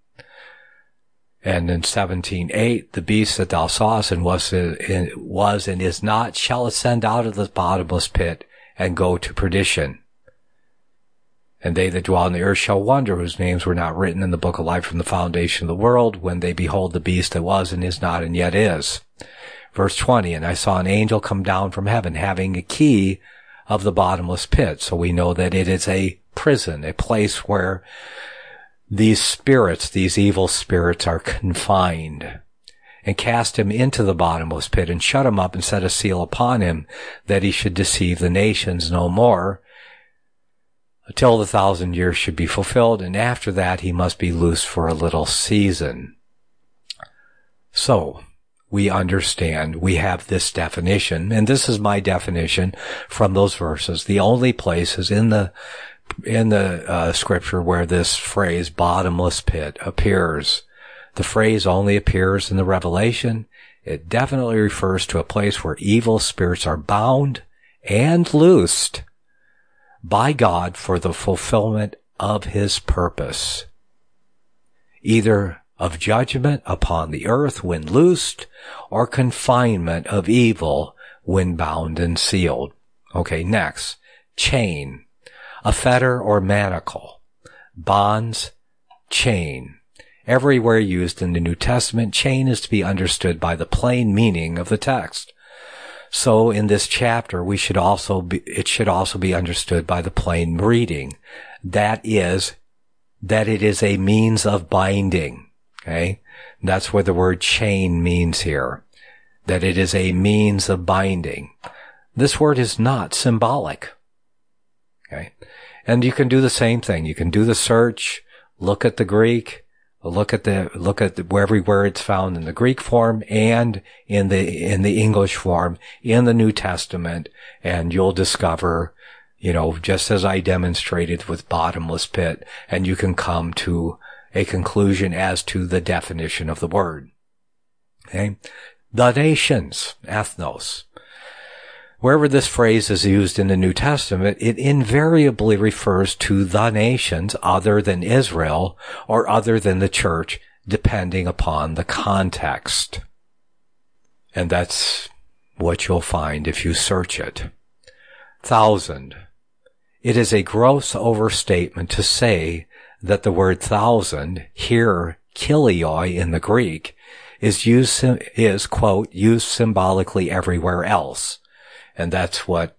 And in 17:8, the beast that thou sawest and was and is not shall ascend out of the bottomless pit and go to perdition. And they that dwell on the earth shall wonder, whose names were not written in the book of life from the foundation of the world, when they behold the beast that was and is not and yet is. Verse 20, and I saw an angel come down from heaven, having a key of the bottomless pit. So we know that it is a prison, a place where these spirits, these evil spirits, are confined. And cast him into the bottomless pit, and shut him up, and set a seal upon him, that he should deceive the nations no more, until the 1,000 years should be fulfilled, and after that he must be loosed for a little season. So, we understand, we have this definition, and this is my definition from those verses. The only places in the scripture where this phrase bottomless pit appears. The phrase only appears in the Revelation. It definitely refers to a place where evil spirits are bound and loosed by God for the fulfillment of his purpose, either of judgment upon the earth when loosed, or confinement of evil when bound and sealed. Okay, next. Chain. A fetter or manacle. Bonds. Chain. Everywhere used in the New Testament, chain is to be understood by the plain meaning of the text. So in this chapter, it should also be understood by the plain reading. That is, that it is a means of binding. Okay? That's what the word chain means here. That it is a means of binding. This word is not symbolic. Okay? And you can do the same thing. You can do the search, look at the Greek, look at everywhere it's found in the Greek form and in the English form in the New Testament, and you'll discover, just as I demonstrated with bottomless pit, and you can come to a conclusion as to the definition of the word. Okay? The nations, ethnos. Wherever this phrase is used in the New Testament, it invariably refers to the nations other than Israel or other than the church, depending upon the context. And that's what you'll find if you search it. 1,000. It is a gross overstatement to say that the word 1,000, here, kilioi in the Greek, is, quote, used symbolically everywhere else. And that's what,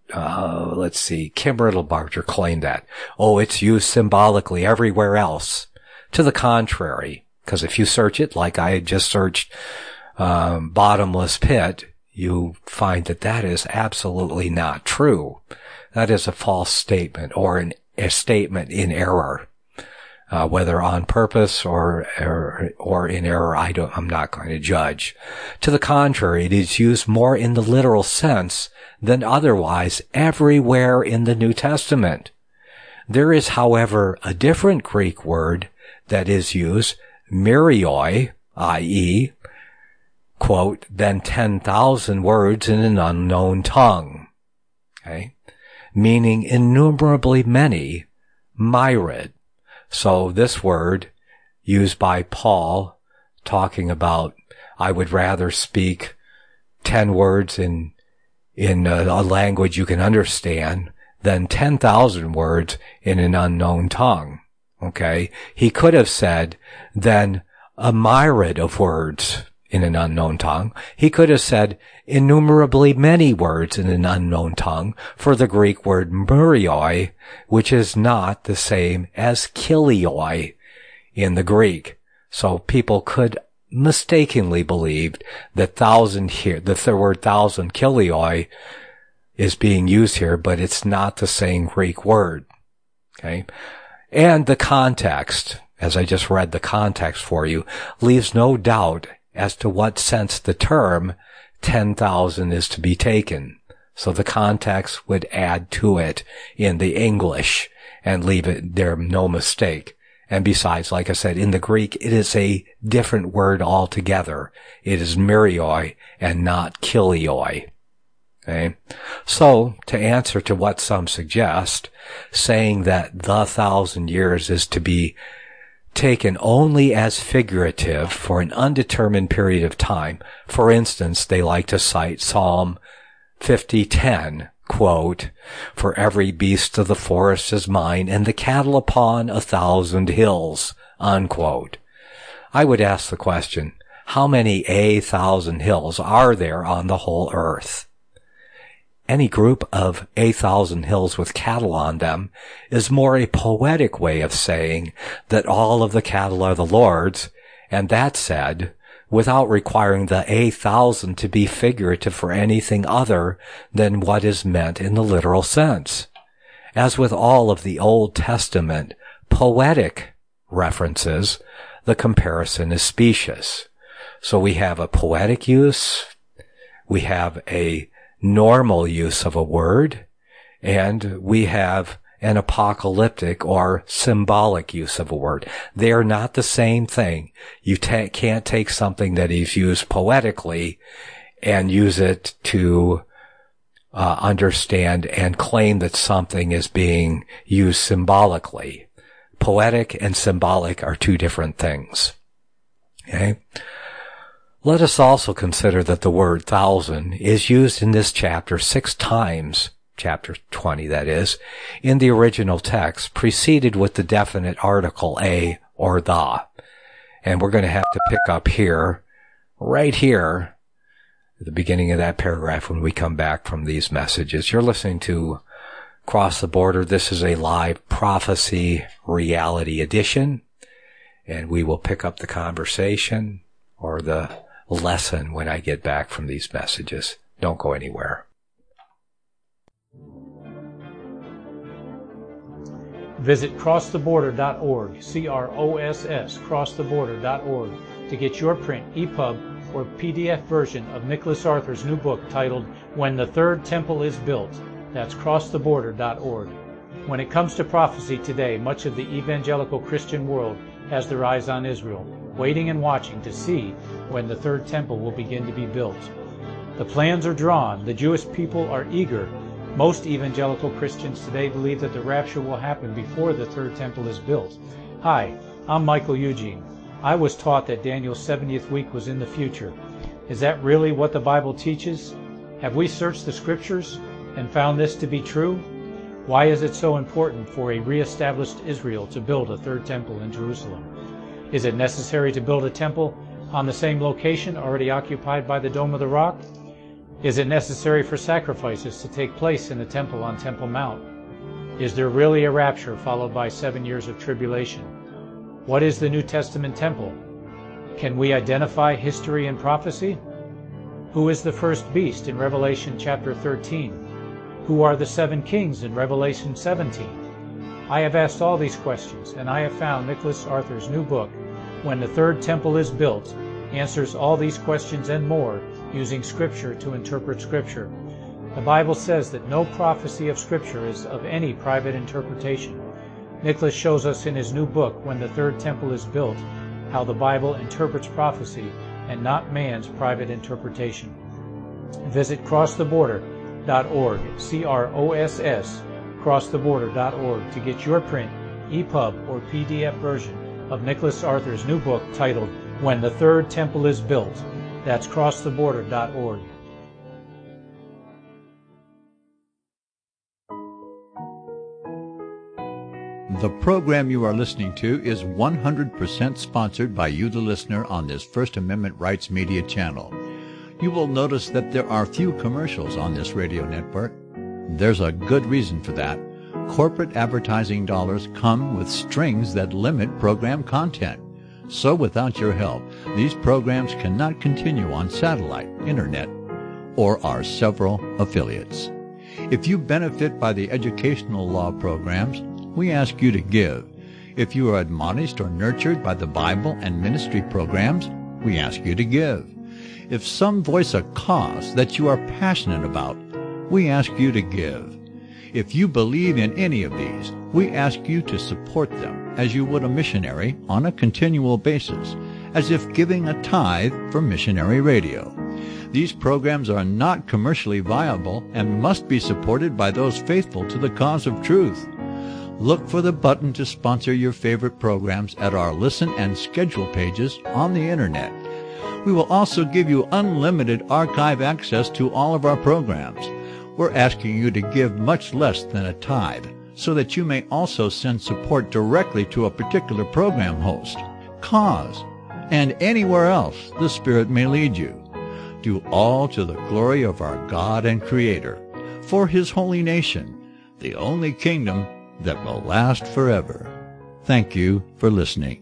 Kim Riddlebarger claimed that. Oh, it's used symbolically everywhere else. To the contrary, because if you search it, like I had just searched, bottomless pit, you find that is absolutely not true. That is a false statement or a statement in error. Whether on purpose or in error, I'm not going to judge. To the contrary, it is used more in the literal sense than otherwise everywhere in the New Testament. There is, however, a different Greek word that is used, myrioi, i.e., quote, than 10,000 words in an unknown tongue. Okay? Meaning innumerably many, myrid. So this word, used by Paul, talking about, I would rather speak 10 words in a language you can understand than 10,000 words in an unknown tongue. Okay? He could have said, then a myriad of words in an unknown tongue. He could have said innumerably many words in an unknown tongue for the Greek word myrioi, which is not the same as kilioi in the Greek. So people could mistakenly believe that 1,000 here, the word 1,000 kilioi is being used here, but it's not the same Greek word. Okay? And the context, as I just read the context for you, leaves no doubt as to what sense the term 10,000 is to be taken. So the context would add to it in the English and leave it there, no mistake. And besides, like I said, in the Greek, it is a different word altogether. It is myrioi and not kilioi. Okay? So, to answer to what some suggest, saying that the 1,000 years is to be taken only as figurative for an undetermined period of time. For instance, they like to cite Psalm 50:10, quote, "For every beast of the forest is mine, and the cattle upon 1,000 hills," unquote. I would ask the question, how many 1,000 hills are there on the whole earth? Any group of 1,000 hills with cattle on them is more a poetic way of saying that all of the cattle are the Lord's, and that said, without requiring the 1,000 to be figurative for anything other than what is meant in the literal sense. As with all of the Old Testament poetic references, the comparison is specious. So we have a poetic use, we have a normal use of a word, and we have an apocalyptic or symbolic use of a word. They are not the same thing. You can't take something that is used poetically and use it to understand and claim that something is being used symbolically. Poetic and symbolic are two different things. Okay? Let us also consider that the word 1,000 is used in this chapter 6 times, chapter 20 that is, in the original text, preceded with the definite article a or the. And we're going to have to pick up here, right here, at the beginning of that paragraph when we come back from these messages. You're listening to Cross the Border. This is a live prophecy reality edition, and we will pick up the conversation or the lesson when I get back from these messages. Don't go anywhere. Visit crosstheborder.org, CROSS, crosstheborder.org, to get your print, EPUB, or PDF version of Nicholas Arthur's new book titled When the Third Temple is Built. That's crosstheborder.org. When it comes to prophecy today, much of the evangelical Christian world has their eyes on Israel, waiting and watching to see when the third temple will begin to be built. The plans are drawn. The Jewish people are eager. Most evangelical Christians today believe that the rapture will happen before the third temple is built. Hi, I'm Michael Eugene. I was taught that Daniel's 70th week was in the future. Is that really what the Bible teaches? Have we searched the scriptures and found this to be true? Why is it so important for a re-established Israel to build a third temple in Jerusalem? Is it necessary to build a temple on the same location already occupied by the Dome of the Rock? Is it necessary for sacrifices to take place in the temple on Temple Mount? Is there really a rapture followed by 7 years of tribulation? What is the New Testament temple? Can we identify history and prophecy? Who is the first beast in Revelation chapter 13? Who are the 7 kings in Revelation 17? I have asked all these questions, and I have found Nicholas Arthur's new book, When the Third Temple is Built, answers all these questions and more using Scripture to interpret Scripture. The Bible says that no prophecy of Scripture is of any private interpretation. Nicholas shows us in his new book, When the Third Temple is Built, how the Bible interprets prophecy and not man's private interpretation. Visit crosstheborder.org, CROSS, crosstheborder.org, to get your print, EPUB, or PDF version of Nicholas Arthur's new book titled When the Third Temple is Built. That's crosstheborder.org. The program you are listening to is 100% sponsored by you, the listener, on this First Amendment Rights Media channel. You will notice that there are few commercials on this radio network. There's a good reason for that. Corporate advertising dollars come with strings that limit program content. So without your help, these programs cannot continue on satellite, internet, or our several affiliates. If you benefit by the educational law programs, we ask you to give. If you are admonished or nurtured by the Bible and ministry programs, we ask you to give. If some voice a cause that you are passionate about, we ask you to give. If you believe in any of these, we ask you to support them as you would a missionary on a continual basis, as if giving a tithe for missionary radio. These programs are not commercially viable and must be supported by those faithful to the cause of truth. Look for the button to sponsor your favorite programs at our listen and schedule pages on the Internet. We will also give you unlimited archive access to all of our programs. We're asking you to give much less than a tithe, so that you may also send support directly to a particular program host, cause, and anywhere else the Spirit may lead you. Do all to the glory of our God and Creator, for His holy nation, the only kingdom that will last forever. Thank you for listening.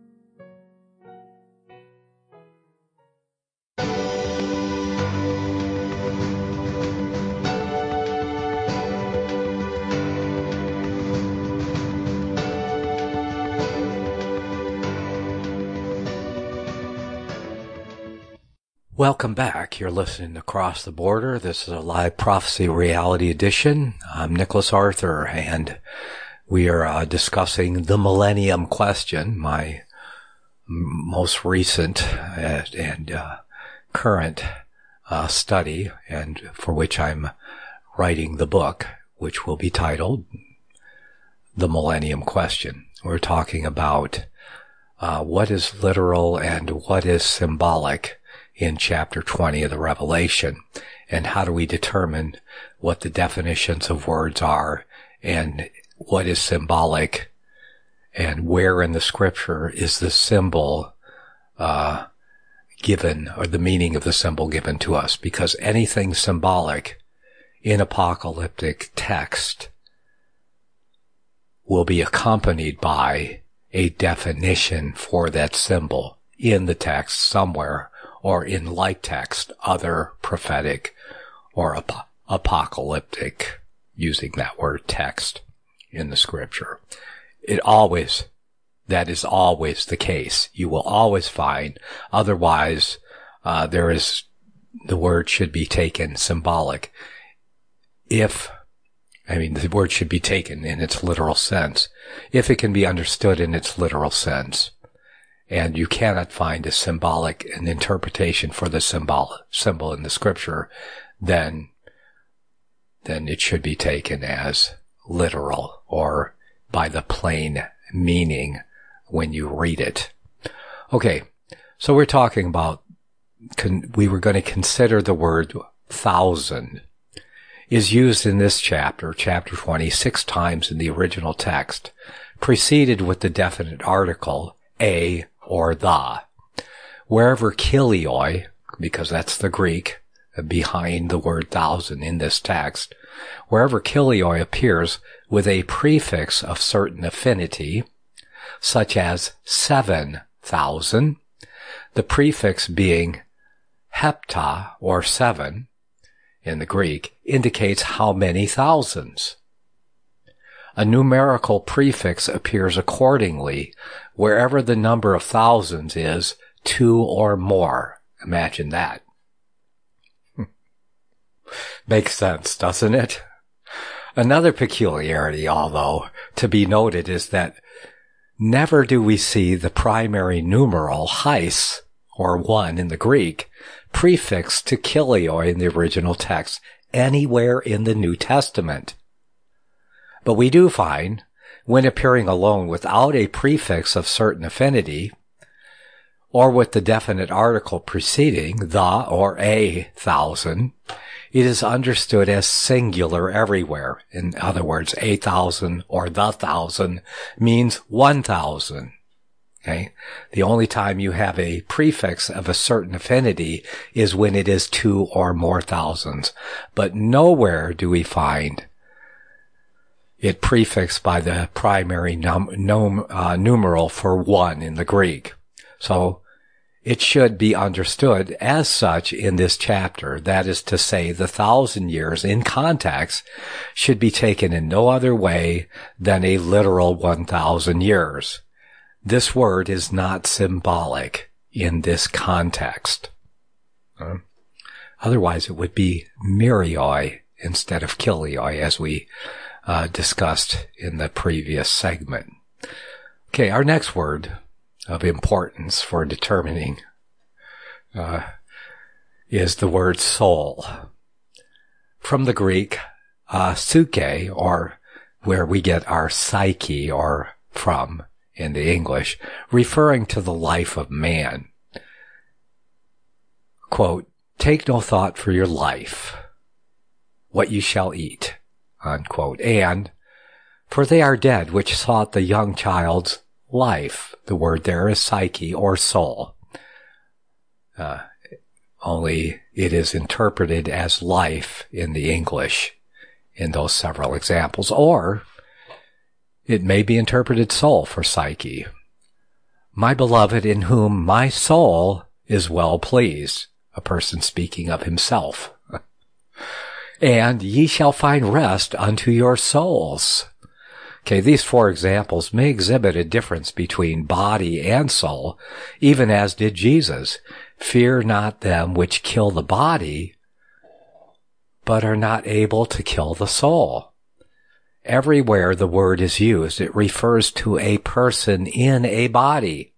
Welcome back. You're listening to Across the Border. This is a live prophecy reality edition. I'm Nicholas Arthur, and we are discussing the Millennium Question, my most recent and current study, and for which I'm writing the book, which will be titled The Millennium Question. We're talking about what is literal and what is symbolic in chapter 20 of the Revelation, and how do we determine what the definitions of words are and what is symbolic, and where in the scripture is the symbol given, or the meaning of the symbol given to us, because anything symbolic in apocalyptic text will be accompanied by a definition for that symbol in the text somewhere, or in like text, other prophetic or apocalyptic, using that word, text in the scripture. That is always the case. You will always find, otherwise, the word should be taken symbolic. The word should be taken in its literal sense, if it can be understood in its literal sense. And you cannot find an interpretation for the symbol in the scripture, then it should be taken as literal, or by the plain meaning when you read it. Okay, so we're talking about, we were going to consider the word thousand is used in this chapter 20, 6 times in the original text, preceded with the definite article a or the. Wherever kilioi, because that's the Greek behind the word thousand in this text, wherever kilioi appears with a prefix of certain affinity, such as 7,000, the prefix being hepta, or 7, in the Greek, indicates how many thousands. A numerical prefix appears accordingly wherever the number of thousands is 2 or more. Imagine that. Makes sense, doesn't it? Another peculiarity, although, to be noted is that never do we see the primary numeral hais, or 1 in the Greek, prefixed to kilioi in the original text anywhere in the New Testament. But we do find, when appearing alone without a prefix of certain affinity, or with the definite article preceding the or a thousand, it is understood as singular everywhere. In other words, 8,000 or the thousand means 1,000. Okay? The only time you have a prefix of a certain affinity is when it is 2 or more thousands. But nowhere do we find it prefixed by the primary numeral for 1 in the Greek. So it should be understood as such in this chapter. That is to say, the 1,000 years in context should be taken in no other way than a literal 1,000 years. This word is not symbolic in this context. Otherwise it would be myrioi instead of kilioi, as we discussed in the previous segment. Okay, our next word of importance for determining is the word soul. From the Greek, psyche, or where we get our psyche or from in the English, referring to the life of man. Quote, "Take no thought for your life, what you shall eat," unquote, and "For they are dead which sought the young child's life." The word there is psyche or soul. Only it is interpreted as life in the English in those several examples, or it may be interpreted soul for psyche. "My beloved, in whom my soul is well pleased," a person speaking of himself. "And ye shall find rest unto your souls." Okay, these four examples may exhibit a difference between body and soul, even as did Jesus. "Fear not them which kill the body, but are not able to kill the soul." Everywhere the word is used, it refers to a person in a body.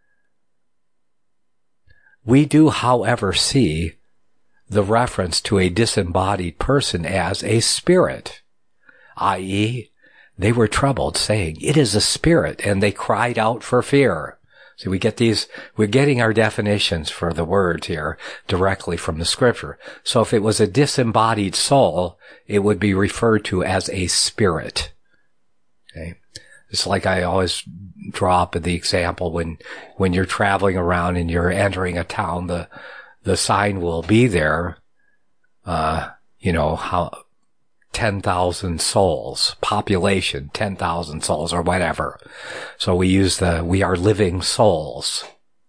We do, however, see the reference to a disembodied person as a spirit, i.e., they were troubled, saying, "It is a spirit," and they cried out for fear. So we're getting our definitions for the words here directly from the scripture. So if it was a disembodied soul, it would be referred to as a spirit. Okay. It's like I always draw up the example when you're traveling around and you're entering a town, the sign will be there, how 10,000 souls, population, 10,000 souls or whatever. So we use we are living souls.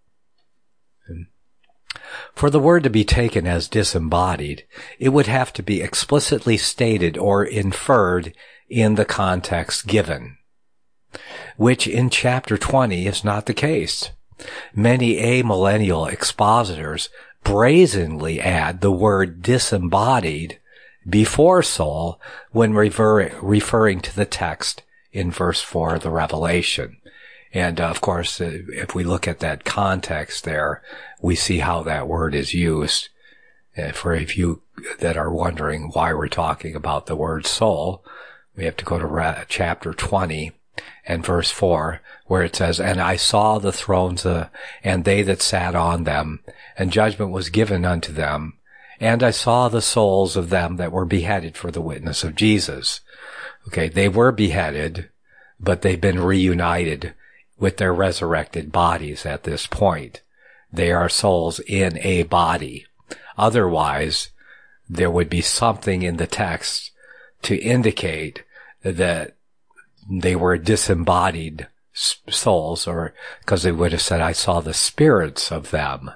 For the word to be taken as disembodied, it would have to be explicitly stated or inferred in the context given, which in chapter 20 is not the case. Many amillennial expositors brazenly add the word disembodied before soul when referring to the text in verse 4 of the Revelation. And of course, if we look at that context there, we see how that word is used. For if you that are wondering why we're talking about the word soul, we have to go to chapter 20 and verse 4, where it says, "And I saw the thrones and they that sat on them, and judgment was given unto them. And I saw the souls of them that were beheaded for the witness of Jesus." Okay, they were beheaded, but they've been reunited with their resurrected bodies at this point. They are souls in a body. Otherwise, there would be something in the text to indicate that they were disembodied souls, or because they would have said, "I saw the spirits of them,"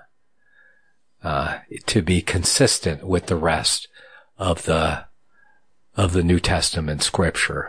to be consistent with the rest of the New Testament scripture.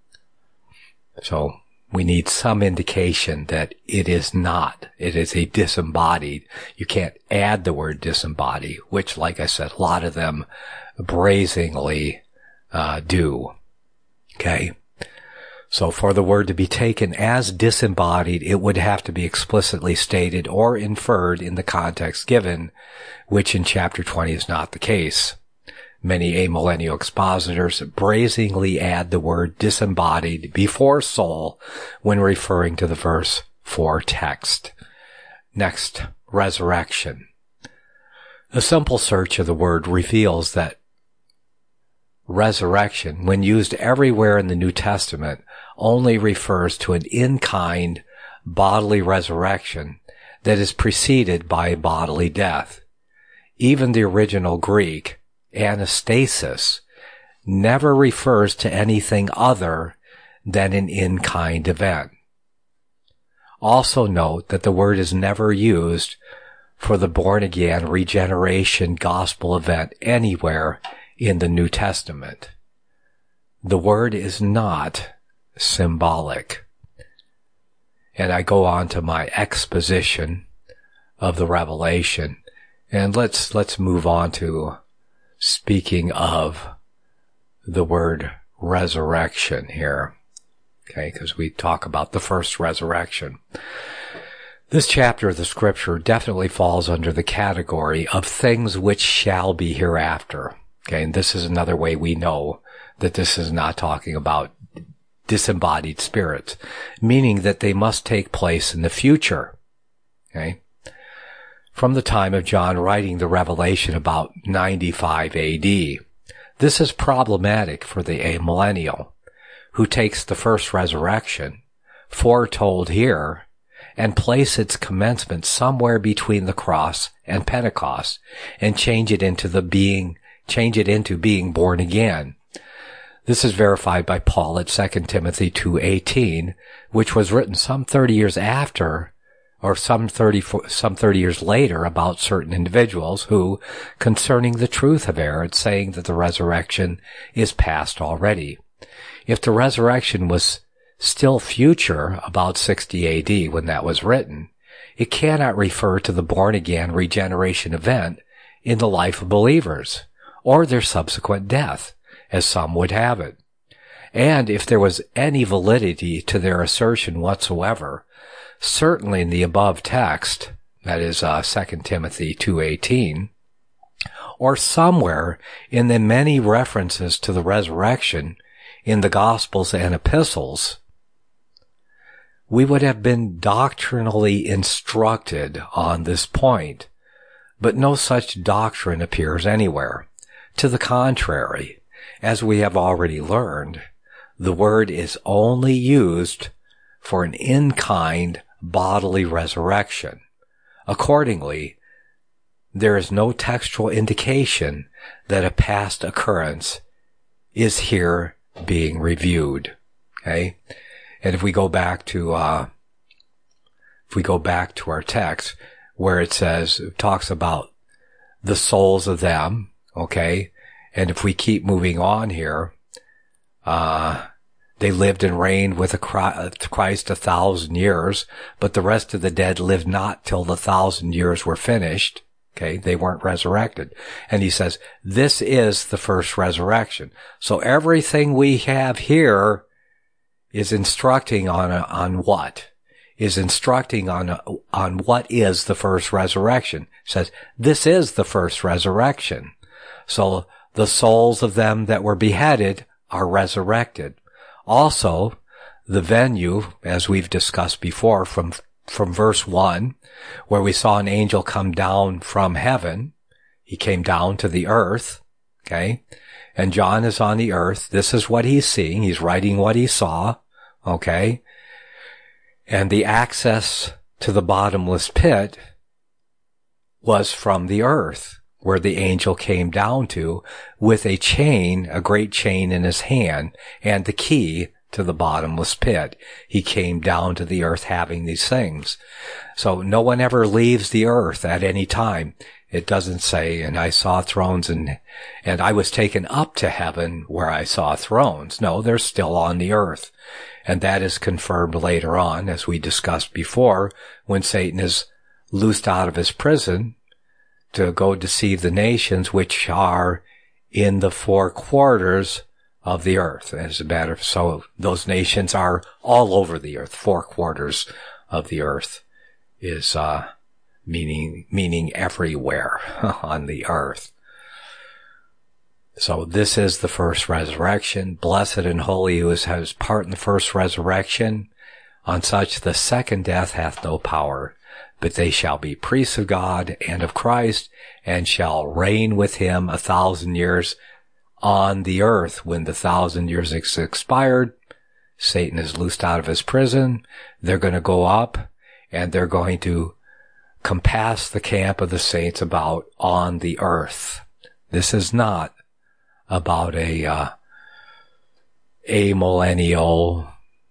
So we need some indication that it is a disembodied. You can't add the word disembodied, which, like I said, a lot of them brazenly do. Okay? So for the word to be taken as disembodied, it would have to be explicitly stated or inferred in the context given, which in chapter 20 is not the case. Many amillennial expositors brazenly add the word disembodied before soul when referring to the verse 4 text. Next, resurrection. A simple search of the word reveals that resurrection, when used everywhere in the New Testament, only refers to an in-kind bodily resurrection that is preceded by bodily death. Even the original Greek, anastasis, never refers to anything other than an in-kind event. Also note that the word is never used for the born-again regeneration gospel event anywhere in the New Testament. The word is not symbolic. And I go on to my exposition of the Revelation, and let's move on to speaking of the word resurrection here. Okay, because we talk about the first resurrection. This chapter of the scripture definitely falls under the category of things which shall be hereafter. Okay, and this is another way we know that this is not talking about disembodied spirits, meaning that they must take place in the future. Okay? From the time of John writing the Revelation about 95 AD. This is problematic for the amillennial, who takes the first resurrection, foretold here, and place its commencement somewhere between the cross and Pentecost, and change it into being born again. This is verified by Paul at 2 Timothy 2:18, which was written some 30 years after, or some 30 years later, about certain individuals who, concerning the truth, have erred, saying that the resurrection is past already. If the resurrection was still future, about 60 AD when that was written, it cannot refer to the born-again regeneration event in the life of believers, or their subsequent death, as some would have it. And if there was any validity to their assertion whatsoever, certainly in the above text, that is 2 Timothy 2:18, or somewhere in the many references to the resurrection in the Gospels and Epistles, we would have been doctrinally instructed on this point, but no such doctrine appears anywhere. To the contrary, as we have already learned, the word is only used for an in-kind bodily resurrection. Accordingly, there is no textual indication that a past occurrence is here being reviewed. Okay? And if we go back to our text where it talks about the souls of them, okay? And if we keep moving on here, they lived and reigned with Christ 1,000 years, but the rest of the dead lived not till the 1,000 years were finished. Okay, they weren't resurrected. And he says, this is the first resurrection. So everything we have here is instructing on what? Is instructing on what is the first resurrection. It says, this is the first resurrection. So the souls of them that were beheaded are resurrected. Also, the venue, as we've discussed before, from verse 1, where we saw an angel come down from heaven. He came down to the earth, okay? And John is on the earth. This is what he's seeing. He's writing what he saw, okay? And the access to the bottomless pit was from the earth, where the angel came down to with a chain, a great chain in his hand, and the key to the bottomless pit. He came down to the earth having these things. So no one ever leaves the earth at any time. It doesn't say, and I saw thrones and I was taken up to heaven where I saw thrones. No, they're still on the earth. And that is confirmed later on, as we discussed before, when Satan is loosed out of his prison to go deceive the nations which are in the four quarters of the earth. As a matter, so those nations are all over the earth. Four quarters of the earth is meaning everywhere on the earth. So this is the first resurrection. Blessed and holy who has part in the first resurrection. On such the second death hath no power, but they shall be priests of God and of Christ, and shall reign with him 1,000 years on the earth. When the 1,000 years is expired, Satan is loosed out of his prison. They're going to go up, and they're going to compass the camp of the saints about on the earth. This is not about a millennial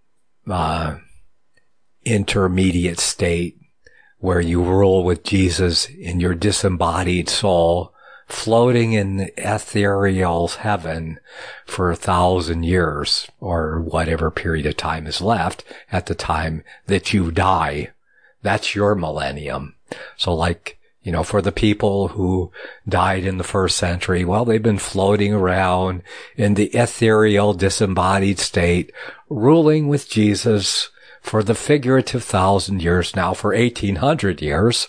intermediate state where you rule with Jesus in your disembodied soul, floating in the ethereal heaven for 1,000 years, or whatever period of time is left at the time that you die. That's your millennium. So like, For the people who died in the first century, well, they've been floating around in the ethereal, disembodied state, ruling with Jesus for the figurative 1,000 years now, for 1,800 years.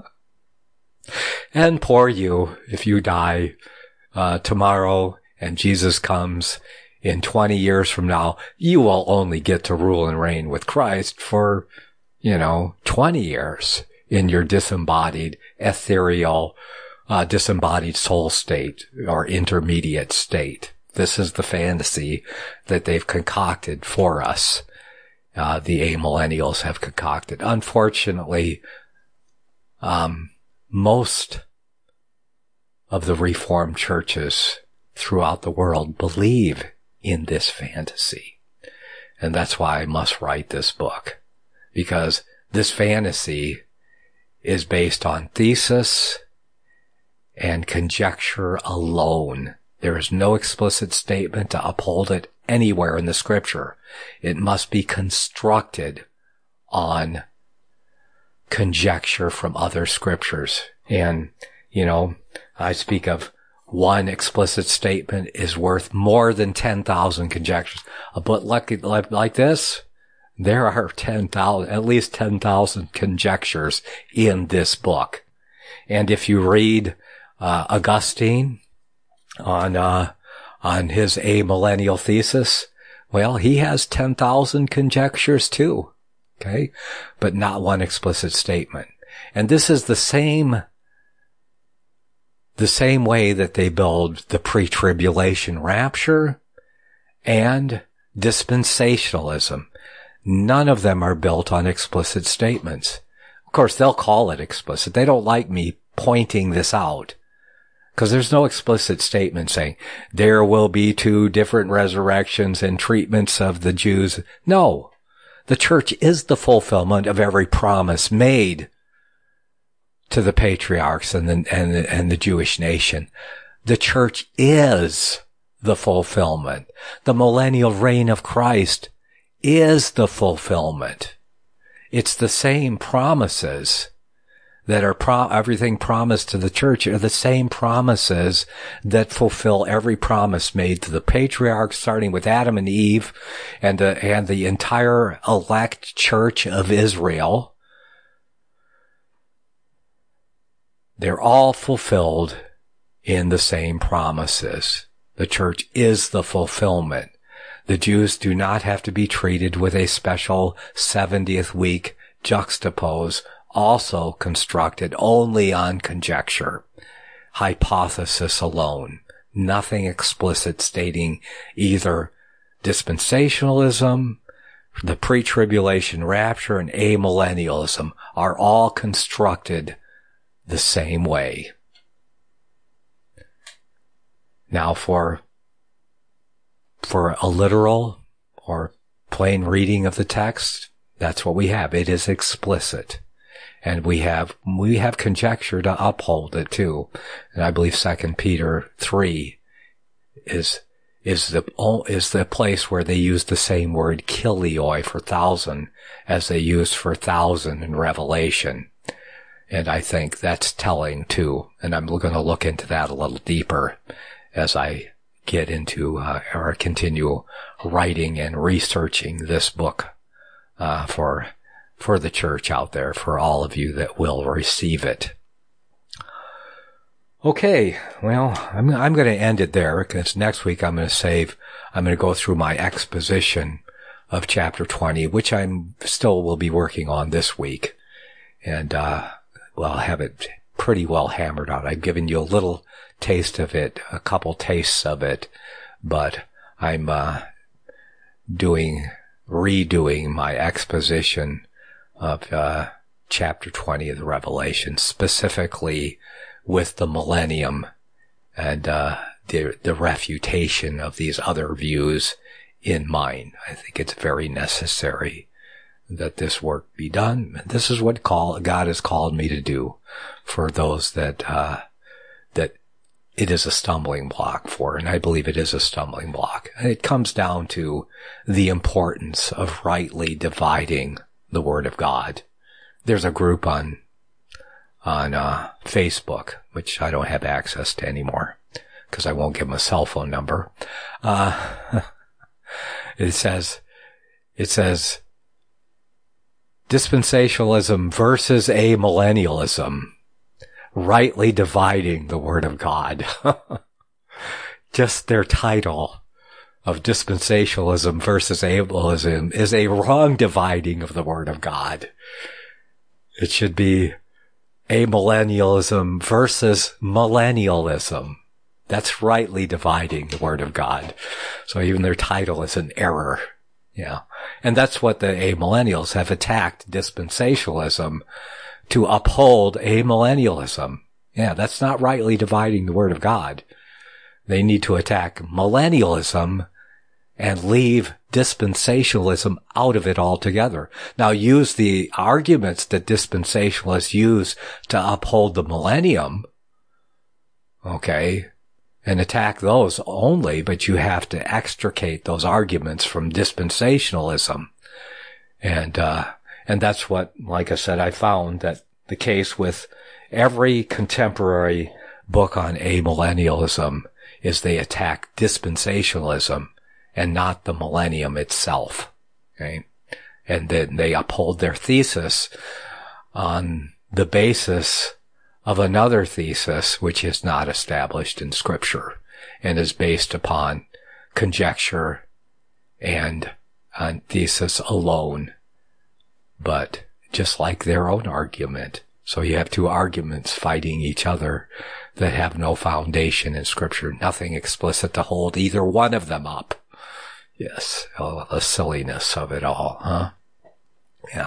And poor you, if you die tomorrow and Jesus comes in 20 years from now, you will only get to rule and reign with Christ for, 20 years in your disembodied, ethereal, disembodied soul state or intermediate state. This is the fantasy that they've concocted for us. The amillennials have concocted. Unfortunately, most of the Reformed churches throughout the world believe in this fantasy. And that's why I must write this book, because this fantasy is based on thesis and conjecture alone. There is no explicit statement to uphold it anywhere in the scripture. It must be constructed on conjecture from other scriptures. And, I speak of one explicit statement is worth more than 10,000 conjectures. But like this, there are at least 10,000 conjectures in this book. And if you read Augustine on his amillennial thesis, well, he has 10,000 conjectures too. Okay? But not one explicit statement. And this is the same way that they build the pre-tribulation rapture and dispensationalism. None of them are built on explicit statements. Of course, they'll call it explicit. They don't like me pointing this out, because there's no explicit statement saying there will be 2 different resurrections and treatments of the Jews. No. The church is the fulfillment of every promise made to the patriarchs and the Jewish nation. The church is the fulfillment. The millennial reign of Christ is the fulfillment. It's the same promises that are everything promised to the church are the same promises that fulfill every promise made to the patriarchs, starting with Adam and Eve and the entire elect church of Israel. They're all fulfilled in the same promises. The church is the fulfillment. The Jews do not have to be treated with a special 70th week juxtapose, also constructed only on conjecture, hypothesis alone. Nothing explicit stating either dispensationalism, the pre-tribulation rapture, and amillennialism are all constructed the same way. Now for a literal or plain reading of the text, that's what we have. It is explicit. And we have conjecture to uphold it too. And I believe 2 Peter 3 is the place where they use the same word kilioi for 1,000 as they use for 1,000 in Revelation. And I think that's telling too. And I'm going to look into that a little deeper as I get into or continue writing and researching this book for the church out there, for all of you that will receive it. Okay, well, I'm going to end it there, because next week I'm going to go through my exposition of chapter 20, which I'm still will be working on this week. And, have it pretty well hammered out. I've given you a little taste of it, a couple tastes of it, but I'm, redoing my exposition of, chapter 20 of the Revelation, specifically with the millennium and, the refutation of these other views in mind. I think it's very necessary that this work be done. This is what God has called me to do for those that it is a stumbling block for, and I believe it is a stumbling block. And it comes down to the importance of rightly dividing the Word of God. There's a group on on Facebook, which I don't have access to anymore because I won't give them a cell phone number. It says dispensationalism versus amillennialism, rightly dividing the Word of God. Just their title of dispensationalism versus amillennialism is a wrong dividing of the Word of God. It should be amillennialism versus millennialism. That's rightly dividing the Word of God. So even their title is an error. Yeah. And that's what the amillennials have attacked dispensationalism to uphold amillennialism. Yeah, that's not rightly dividing the Word of God. They need to attack millennialism and leave dispensationalism out of it altogether. Now use the arguments that dispensationalists use to uphold the millennium, okay, and attack those only, but you have to extricate those arguments from dispensationalism. And that's what, like I said, I found that the case with every contemporary book on amillennialism is they attack dispensationalism and not the millennium itself. Okay. And then they uphold their thesis on the basis of another thesis which is not established in Scripture and is based upon conjecture and on thesis alone, but just like their own argument. So you have two arguments fighting each other that have no foundation in Scripture, nothing explicit to hold either one of them up. Yes, the silliness of it all, huh? Yeah.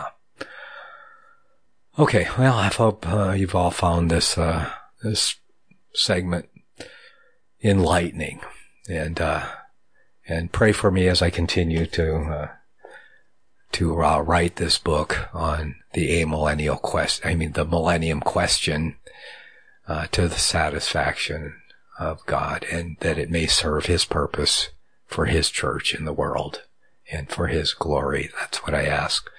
Okay, well, I hope you've all found this segment enlightening, and pray for me as I continue to write this book on the the millennium question, to the satisfaction of God, and that it may serve His purpose for His church in the world and for His glory. That's what I ask.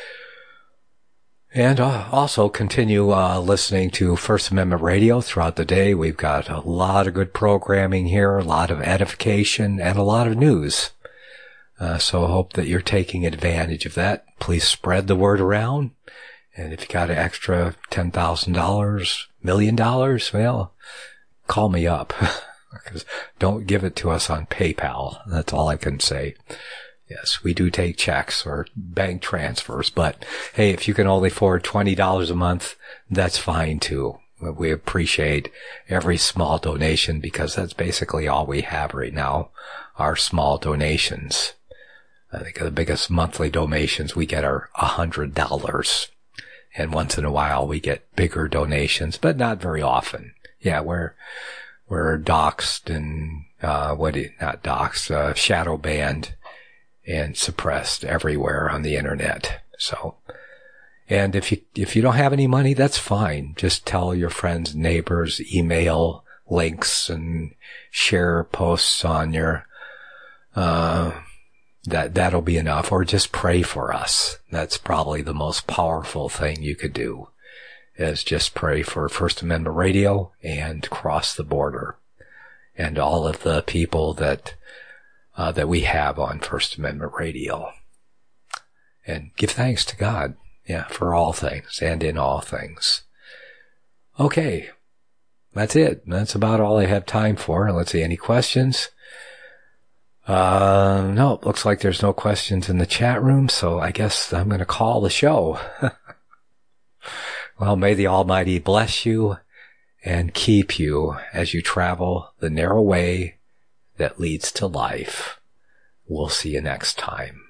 And also continue listening to First Amendment Radio throughout the day. We've got a lot of good programming here, a lot of edification, and a lot of news. So I hope that you're taking advantage of that. Please spread the word around. And if you got an extra $10,000, $1 million, well, call me up. Don't give it to us on PayPal. That's all I can say. Yes, we do take checks or bank transfers, but hey, if you can only afford $20 a month, that's fine too. We appreciate every small donation because that's basically all we have right now, are small donations. I think the biggest monthly donations we get are $100. And once in a while we get bigger donations, but not very often. Yeah, we're doxxed and, shadow banned and suppressed everywhere on the internet. So, and if you don't have any money, that's fine. Just tell your friends, neighbors, email links and share posts on your, that'll be enough. Or just pray for us. That's probably the most powerful thing you could do, is just pray for First Amendment Radio and Cross the Border and all of the people that we have on First Amendment Radio. And give thanks to God, for all things and in all things. Okay, that's it. That's about all I have time for. Let's see, any questions? No, looks like there's no questions in the chat room, so I guess I'm going to call the show. Well, may the Almighty bless you and keep you as you travel the narrow way that leads to life. We'll see you next time.